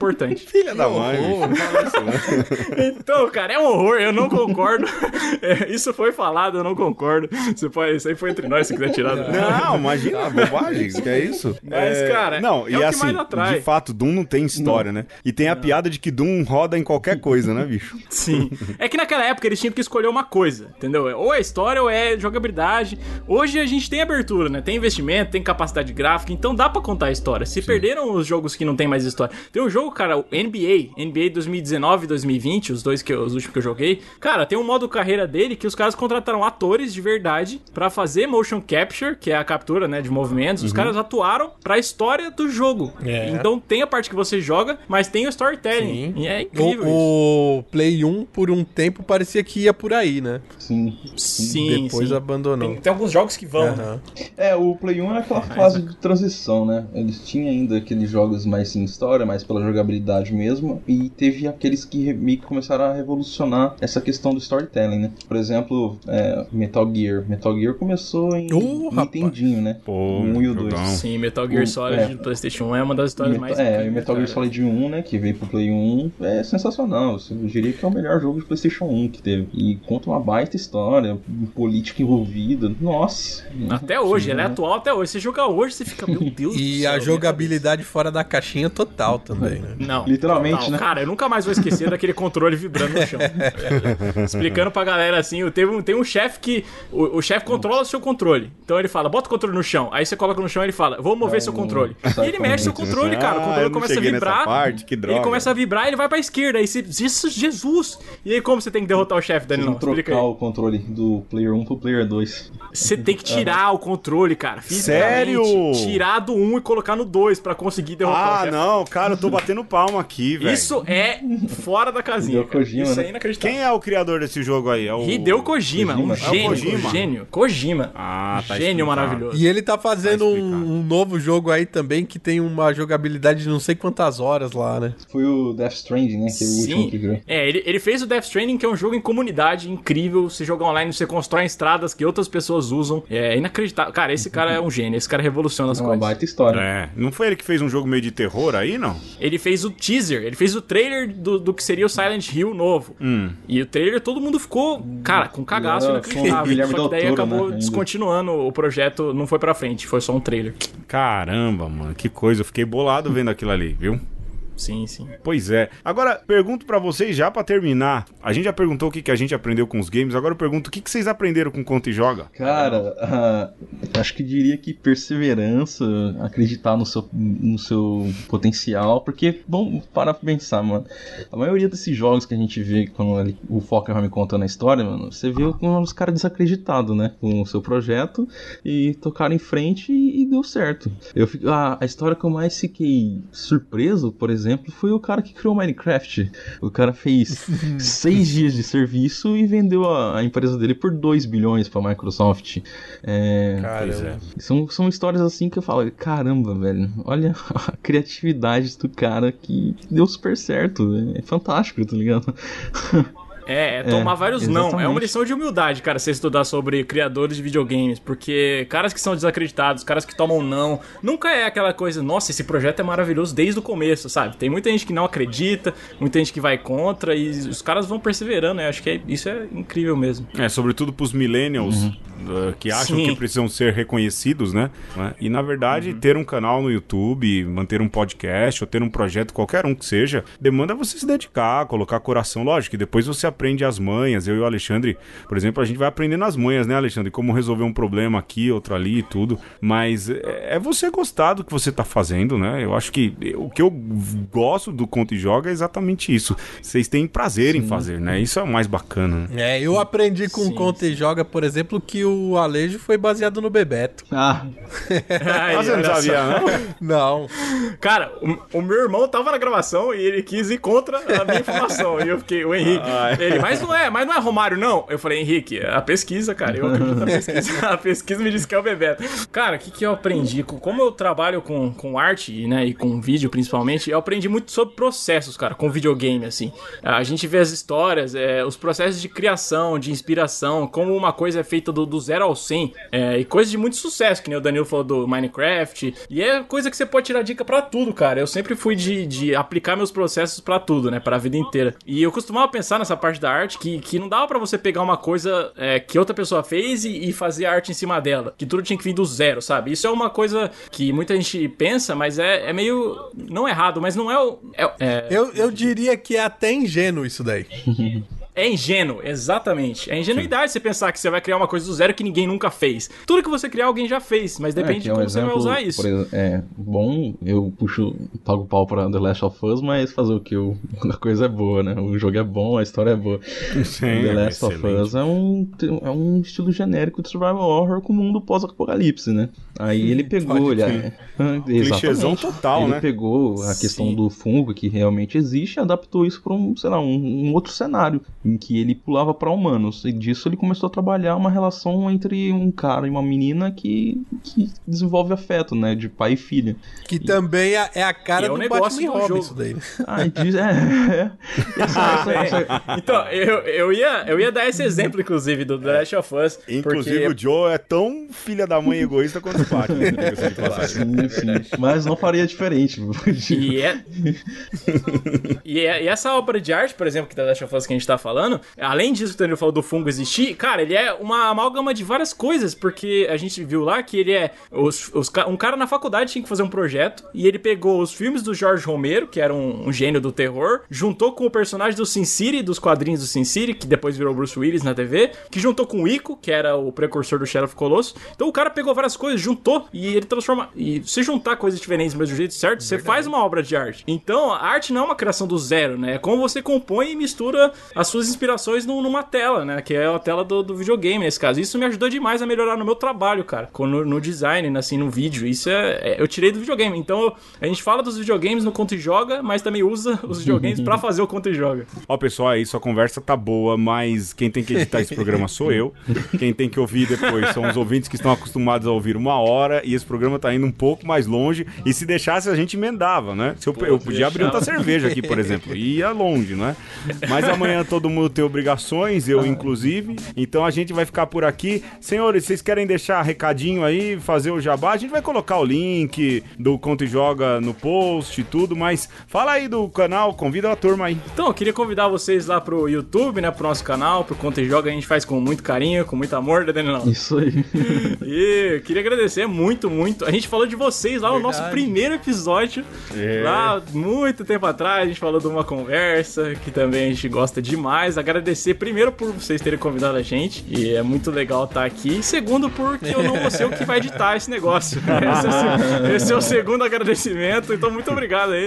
importante. Filha da mãe, bicho, fala isso, né? Então, cara, é um horror, eu não concordo. É, isso foi falado, eu não concordo. Você pode, isso aí foi entre nós, se quiser tirar. Não, imagina, bobagem, que é isso? Mas, é... cara, não, é e o que assim, mais atrai. de fato, Doom não tem história, não. né? E tem a não. piada de que Doom roda em qualquer coisa, né, bicho? Sim. É que naquela época eles tinham que escolher uma coisa, entendeu? Ou é história ou é jogabilidade. Hoje a gente tem abertura, né? Tem investimento, tem capacidade gráfica, então dá pra contar a história. Se Sim. perderam os jogos que não tem mais história. Tem um jogo, cara, o N B A, N B A dois mil e dezenove e dois mil e vinte, os dois que eu, os últimos que eu joguei. Cara, tem um modo carreira dele que os caras contrataram atores de verdade pra fazer motion capture, que é a captura, né, de movimentos. Os uhum. caras atuaram pra história do jogo. É. Então tem a parte que você joga, mas tem o storytelling. Sim. E é incrível o, o Play um, por um tempo, parecia que ia por aí, né? Sim. Sim, Depois sim. abandonou. Tem, tem alguns jogos que vão. Uhum. É, o Play um era aquela fase de transição, né? Eles tinham ainda aqueles jogos mais sem história, mais pela jogabilidade mesmo, e teve aqueles que meio que começaram a revolucionar essa questão do storytelling, né? Por exemplo, é, Metal Gear. Metal Gear começou em uh, Nintendinho, né? Pô, um e o dois. Sim, Metal Gear o, Solid é, do PlayStation um é uma das histórias Metal, mais... É, e Metal Gear Solid um, né, que veio pro Play um, é sensacional. Eu diria que é o melhor jogo de PlayStation um que teve. E conta uma baita história, política envolvida. Nossa! Até hoje, ela é atual até hoje. Você jogar hoje, você fica, meu Deus do céu. E a jogabilidade fora da caixinha total também, né? Não. Literalmente, total. né? Cara, eu nunca mais vou esquecer daquele controle vibrando no chão. Explicando pra galera assim, teve um, tem um chefe que... O, o chefe controla o seu controle. Então ele fala, bota o controle no chão. Aí você coloca no chão e ele fala, vou mover seu controle. E ele mexe seu controle, cara. O controle ah, começa a vibrar. Parte, que droga. Ele começa a vibrar e ele vai pra esquerda. Aí você... Isso, Jesus! E aí como você tem que derrotar o chefe, Danilão? Explica aí. Trocar o controle do Player um pro Player dois. Você tem que tirar o controle, cara. Sério? Tirar do um e colocar no dois pra conseguir derrotar ah, o chefe. Ah, não, cara, eu tô batendo palma aqui, velho. Isso é fora da casinha, Hideo Kojima, Isso né? é inacreditável. Quem é o criador desse jogo aí? É o... Hideo Kojima, Kojima. um gênio, É o Kojima. um gênio. Kojima. Ah, tá Gênio explicado. maravilhoso. E ele tá fazendo um, um novo jogo aí também que tem uma jogabilidade de não sei quantas horas lá, né? Foi o Death Stranding, né? Que é o Sim. último que virou. É, ele, ele fez o Death Stranding, que é um jogo em comunidade incrível. Você joga online, você constrói estradas que outras pessoas usam. É inacreditável. Cara, esse cara é um gênio. Esse cara revoluciona as É uma coisas. baita história. É, não foi ele que fez um jogo meio de terror aí, não? Ele fez o teaser, ele fez o trailer do, do que seria o Silent Hill novo. Hum. E o trailer todo mundo ficou, cara, com cagaço Era inacreditável. Guilherme Só que daí Del Toro, acabou né, descontinuando o projeto, não foi pra frente, foi só um trailer. Caramba, mano, que coisa. Eu fiquei bolado vendo aquilo ali, viu? Sim, sim. Pois é. Agora, pergunto pra vocês já pra terminar. A gente já perguntou o que, que a gente aprendeu com os games. Agora eu pergunto o que, que vocês aprenderam com Conta e Joga? Cara, uh, acho que diria que perseverança, acreditar no seu, no seu potencial. Porque, bom, para pensar, mano. A maioria desses jogos que a gente vê quando ele, o Foca vai me contando a história, mano, você vê com os caras desacreditados, né? Com o seu projeto e tocaram em frente e, e deu certo. Eu, a, a história que eu mais fiquei surpreso, por exemplo, exemplo, foi o cara que criou o Minecraft. O cara fez seis dias de serviço e vendeu a, a empresa dele por dois bilhões pra Microsoft. É, Caramba. São, são histórias assim que eu falo, caramba, velho, olha a criatividade do cara que deu super certo. É fantástico, tá ligado? É, é tomar é, vários exatamente. não. É uma lição de humildade, cara, você estudar sobre criadores de videogames. Porque caras que são desacreditados, caras que tomam não, nunca é aquela coisa, nossa, esse projeto é maravilhoso desde o começo, sabe? Tem muita gente que não acredita, muita gente que vai contra e os caras vão perseverando, né? Acho que é, isso é incrível mesmo. É, sobretudo pros millennials, uhum. uh, que acham Sim. que precisam ser reconhecidos, né? E na verdade, uhum. ter um canal no YouTube, manter um podcast ou ter um projeto, qualquer um que seja, demanda você se dedicar, colocar coração. Lógico que depois você aprende as manhas. Eu e o Alexandre, por exemplo, a gente vai aprendendo as manhas, né, Alexandre? Como resolver um problema aqui, outro ali e tudo. Mas é você gostar do que você tá fazendo, né? Eu acho que o que eu gosto do Conta e Joga é exatamente isso. Vocês têm prazer Sim. em fazer, né? Isso é o mais bacana. Né? É, eu aprendi com Sim. o Conta e Joga, por exemplo, que o Alejo foi baseado no Bebeto. Ah. Ai, você não sabia, não? Não. Cara, o, o meu irmão tava na gravação e ele quis ir contra a minha informação. E eu fiquei, o Henrique, Ai. Ele, mas não é, mas não é Romário, não. Eu falei, Henrique, a pesquisa, cara, eu acredito na pesquisa. A pesquisa me disse que é o Bebeto. Cara, o que, que eu aprendi? Como eu trabalho com, com arte, né, e com vídeo principalmente, eu aprendi muito sobre processos, cara, com videogame, assim. A gente vê as histórias, é, os processos de criação, de inspiração, como uma coisa é feita do, do zero ao cem, é, e coisas de muito sucesso, que nem o Danilo falou do Minecraft, e é coisa que você pode tirar dica pra tudo, cara. Eu sempre fui de, de aplicar meus processos pra tudo, né, pra vida inteira. E eu costumava pensar nessa parte da arte que, que não dava pra você pegar uma coisa é, que outra pessoa fez e, e fazer arte em cima dela, que tudo tinha que vir do zero, sabe? Isso é uma coisa que muita gente pensa, mas é, é meio, não errado, mas não é o... É, é... Eu, eu diria que é até ingênuo isso daí. É ingênuo, exatamente. É ingenuidade você pensar que você vai criar uma coisa do zero que ninguém nunca fez. Tudo que você criar, alguém já fez, mas depende é, de é um como exemplo, você vai usar isso. Por exemplo, é bom, eu puxo, pago pau pra The Last of Us, mas fazer o que? A coisa é boa, né? O jogo é bom, a história é boa. Sim, The Last é of Us é um, é um estilo genérico de survival horror com mundo pós-apocalipse, né? Aí ele pegou... Ele, é, clichêzão total, ele né? Ele pegou a questão Sim. do fungo que realmente existe e adaptou isso pra um, sei lá, um, um outro cenário, em que ele pulava para humanos, e disso ele começou a trabalhar uma relação entre um cara e uma menina que, que desenvolve afeto, né, de pai e filha. Que e... também é a cara é do um negócio Batman do Robin, jogo. Isso daí. Ah, diz, é, é. Essa, ah, essa, essa... Então, eu, eu, ia, eu ia dar esse exemplo, inclusive, do The Last of Us. Inclusive, porque... o Joe é tão filha da mãe egoísta quanto o Batman. sim, sim. Mas não faria diferente. E, é... e, é... e essa obra de arte, por exemplo, que The Last of Us que a gente tá falando, além disso que o Daniel falou do fungo existir, cara, ele é uma amálgama de várias coisas, porque a gente viu lá que ele é... Os, os, um cara na faculdade tinha que fazer um projeto, e ele pegou os filmes do Jorge Romero, que era um, um gênio do terror, juntou com o personagem do Sin City, dos quadrinhos do Sin City, que depois virou Bruce Willis na T V, que juntou com o Ico, que era o precursor do Shadow of Colossus. Então o cara pegou várias coisas, juntou, e ele transforma... E se juntar coisas diferentes, mas do jeito certo, você faz uma obra de arte. Então, a arte não é uma criação do zero, né? É como você compõe e mistura as suas inspirações no, numa tela, né? Que é a tela do, do videogame, nesse caso. Isso me ajudou demais a melhorar no meu trabalho, cara. No, no design, assim, no vídeo. Isso é, é... Eu tirei do videogame. Então, a gente fala dos videogames no Conta e Joga, mas também usa os videogames pra fazer o Conta e Joga. Ó, pessoal, aí sua conversa tá boa, mas quem tem que editar esse programa sou eu. Quem tem que ouvir depois são os ouvintes que estão acostumados a ouvir uma hora, e esse programa tá indo um pouco mais longe. E se deixasse, a gente emendava, né? Se eu, Pô, eu podia abrir outra cerveja aqui, por exemplo. Ia longe, não é? Mas amanhã todo mundo tem obrigações, eu inclusive. Então a gente vai ficar por aqui. Senhores, vocês querem deixar recadinho aí, fazer o jabá? A gente vai colocar o link do Conta e Joga no post e tudo, mas fala aí do canal, convida a turma aí. Então, eu queria convidar vocês lá pro YouTube, né? Pro nosso canal, pro Conta e Joga. A gente faz com muito carinho, com muito amor, né, Daniel? Isso aí. E queria agradecer muito, muito. A gente falou de vocês lá no Verdade. nosso primeiro episódio. É. Lá, muito tempo atrás, a gente falou de uma conversa que também a gente gosta demais. Agradecer primeiro por vocês terem convidado a gente, e é muito legal estar aqui. E segundo, porque eu não vou ser o que vai editar esse negócio. Esse é, esse é o segundo agradecimento, então muito obrigado aí.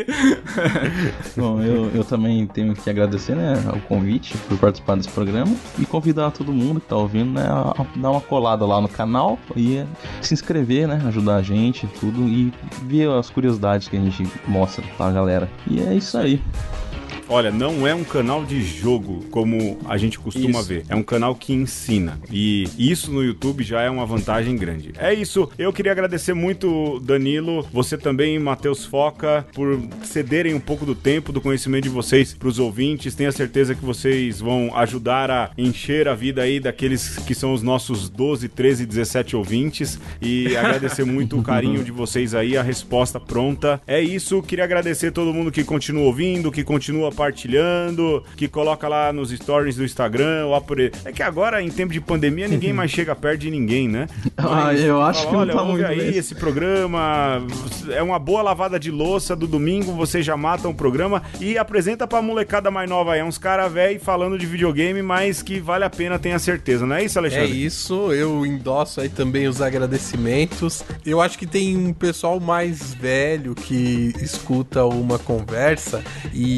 Bom, eu, eu também tenho que agradecer, né, o convite por participar desse programa e convidar todo mundo que tá ouvindo, né, a, a dar uma colada lá no canal e se inscrever, né, ajudar a gente, tudo, e ver as curiosidades que a gente mostra pra galera. E é isso aí. Olha, não é um canal de jogo, como a gente costuma isso. ver. É um canal que ensina. E isso no YouTube já é uma vantagem grande. É isso. Eu queria agradecer muito, Danilo, você também, Matheus Foca, por cederem um pouco do tempo, do conhecimento de vocês para os ouvintes. Tenho a certeza que vocês vão ajudar a encher a vida aí daqueles que são os nossos doze, treze, dezessete ouvintes. E agradecer muito o carinho de vocês aí, a resposta pronta. É isso. Queria agradecer todo mundo que continua ouvindo, que continua compartilhando, que coloca lá nos stories do Instagram. Ou por... É que agora, em tempo de pandemia, ninguém mais chega perto de ninguém, né? Ah, mas, eu acho fala, que não tá muito aí, mesmo. Esse programa é uma boa lavada de louça do domingo, você já mata um programa e apresenta pra molecada mais nova aí, uns caras velhos falando de videogame, mas que vale a pena, tenha certeza, não é isso, Alexandre? É isso, eu endosso aí também os agradecimentos. Eu acho que tem um pessoal mais velho que escuta uma conversa e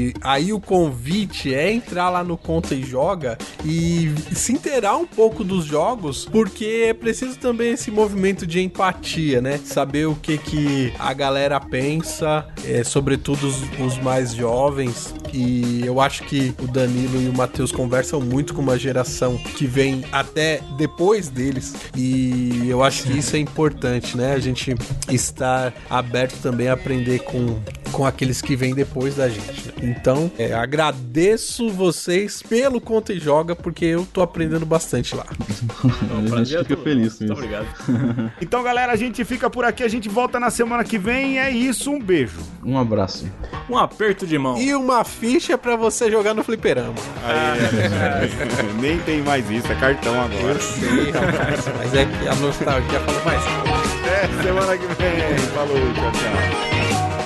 E aí o convite é entrar lá no Conta e Joga e se inteirar um pouco dos jogos, porque é preciso também esse movimento de empatia, né? Saber o que que a galera pensa, é, sobretudo os, os mais jovens. E eu acho que o Danilo e o Matheus conversam muito com uma geração que vem até depois deles, e eu acho que isso é importante, né? A gente estar aberto também a aprender com, com aqueles que vêm depois da gente, né? Então, é, agradeço vocês pelo Conta e Joga, porque eu tô aprendendo bastante lá. A gente fica feliz. Muito obrigado. Então, galera, a gente fica por aqui, a gente volta na semana que vem. É isso, um beijo. Um abraço. Um aperto de mão. E uma ficha pra você jogar no fliperama. Aí, nem tem mais isso, é cartão agora. Eu sei, rapaz, mas é que a nostalgia fala mais. É, semana que vem. Falou, tchau, tchau.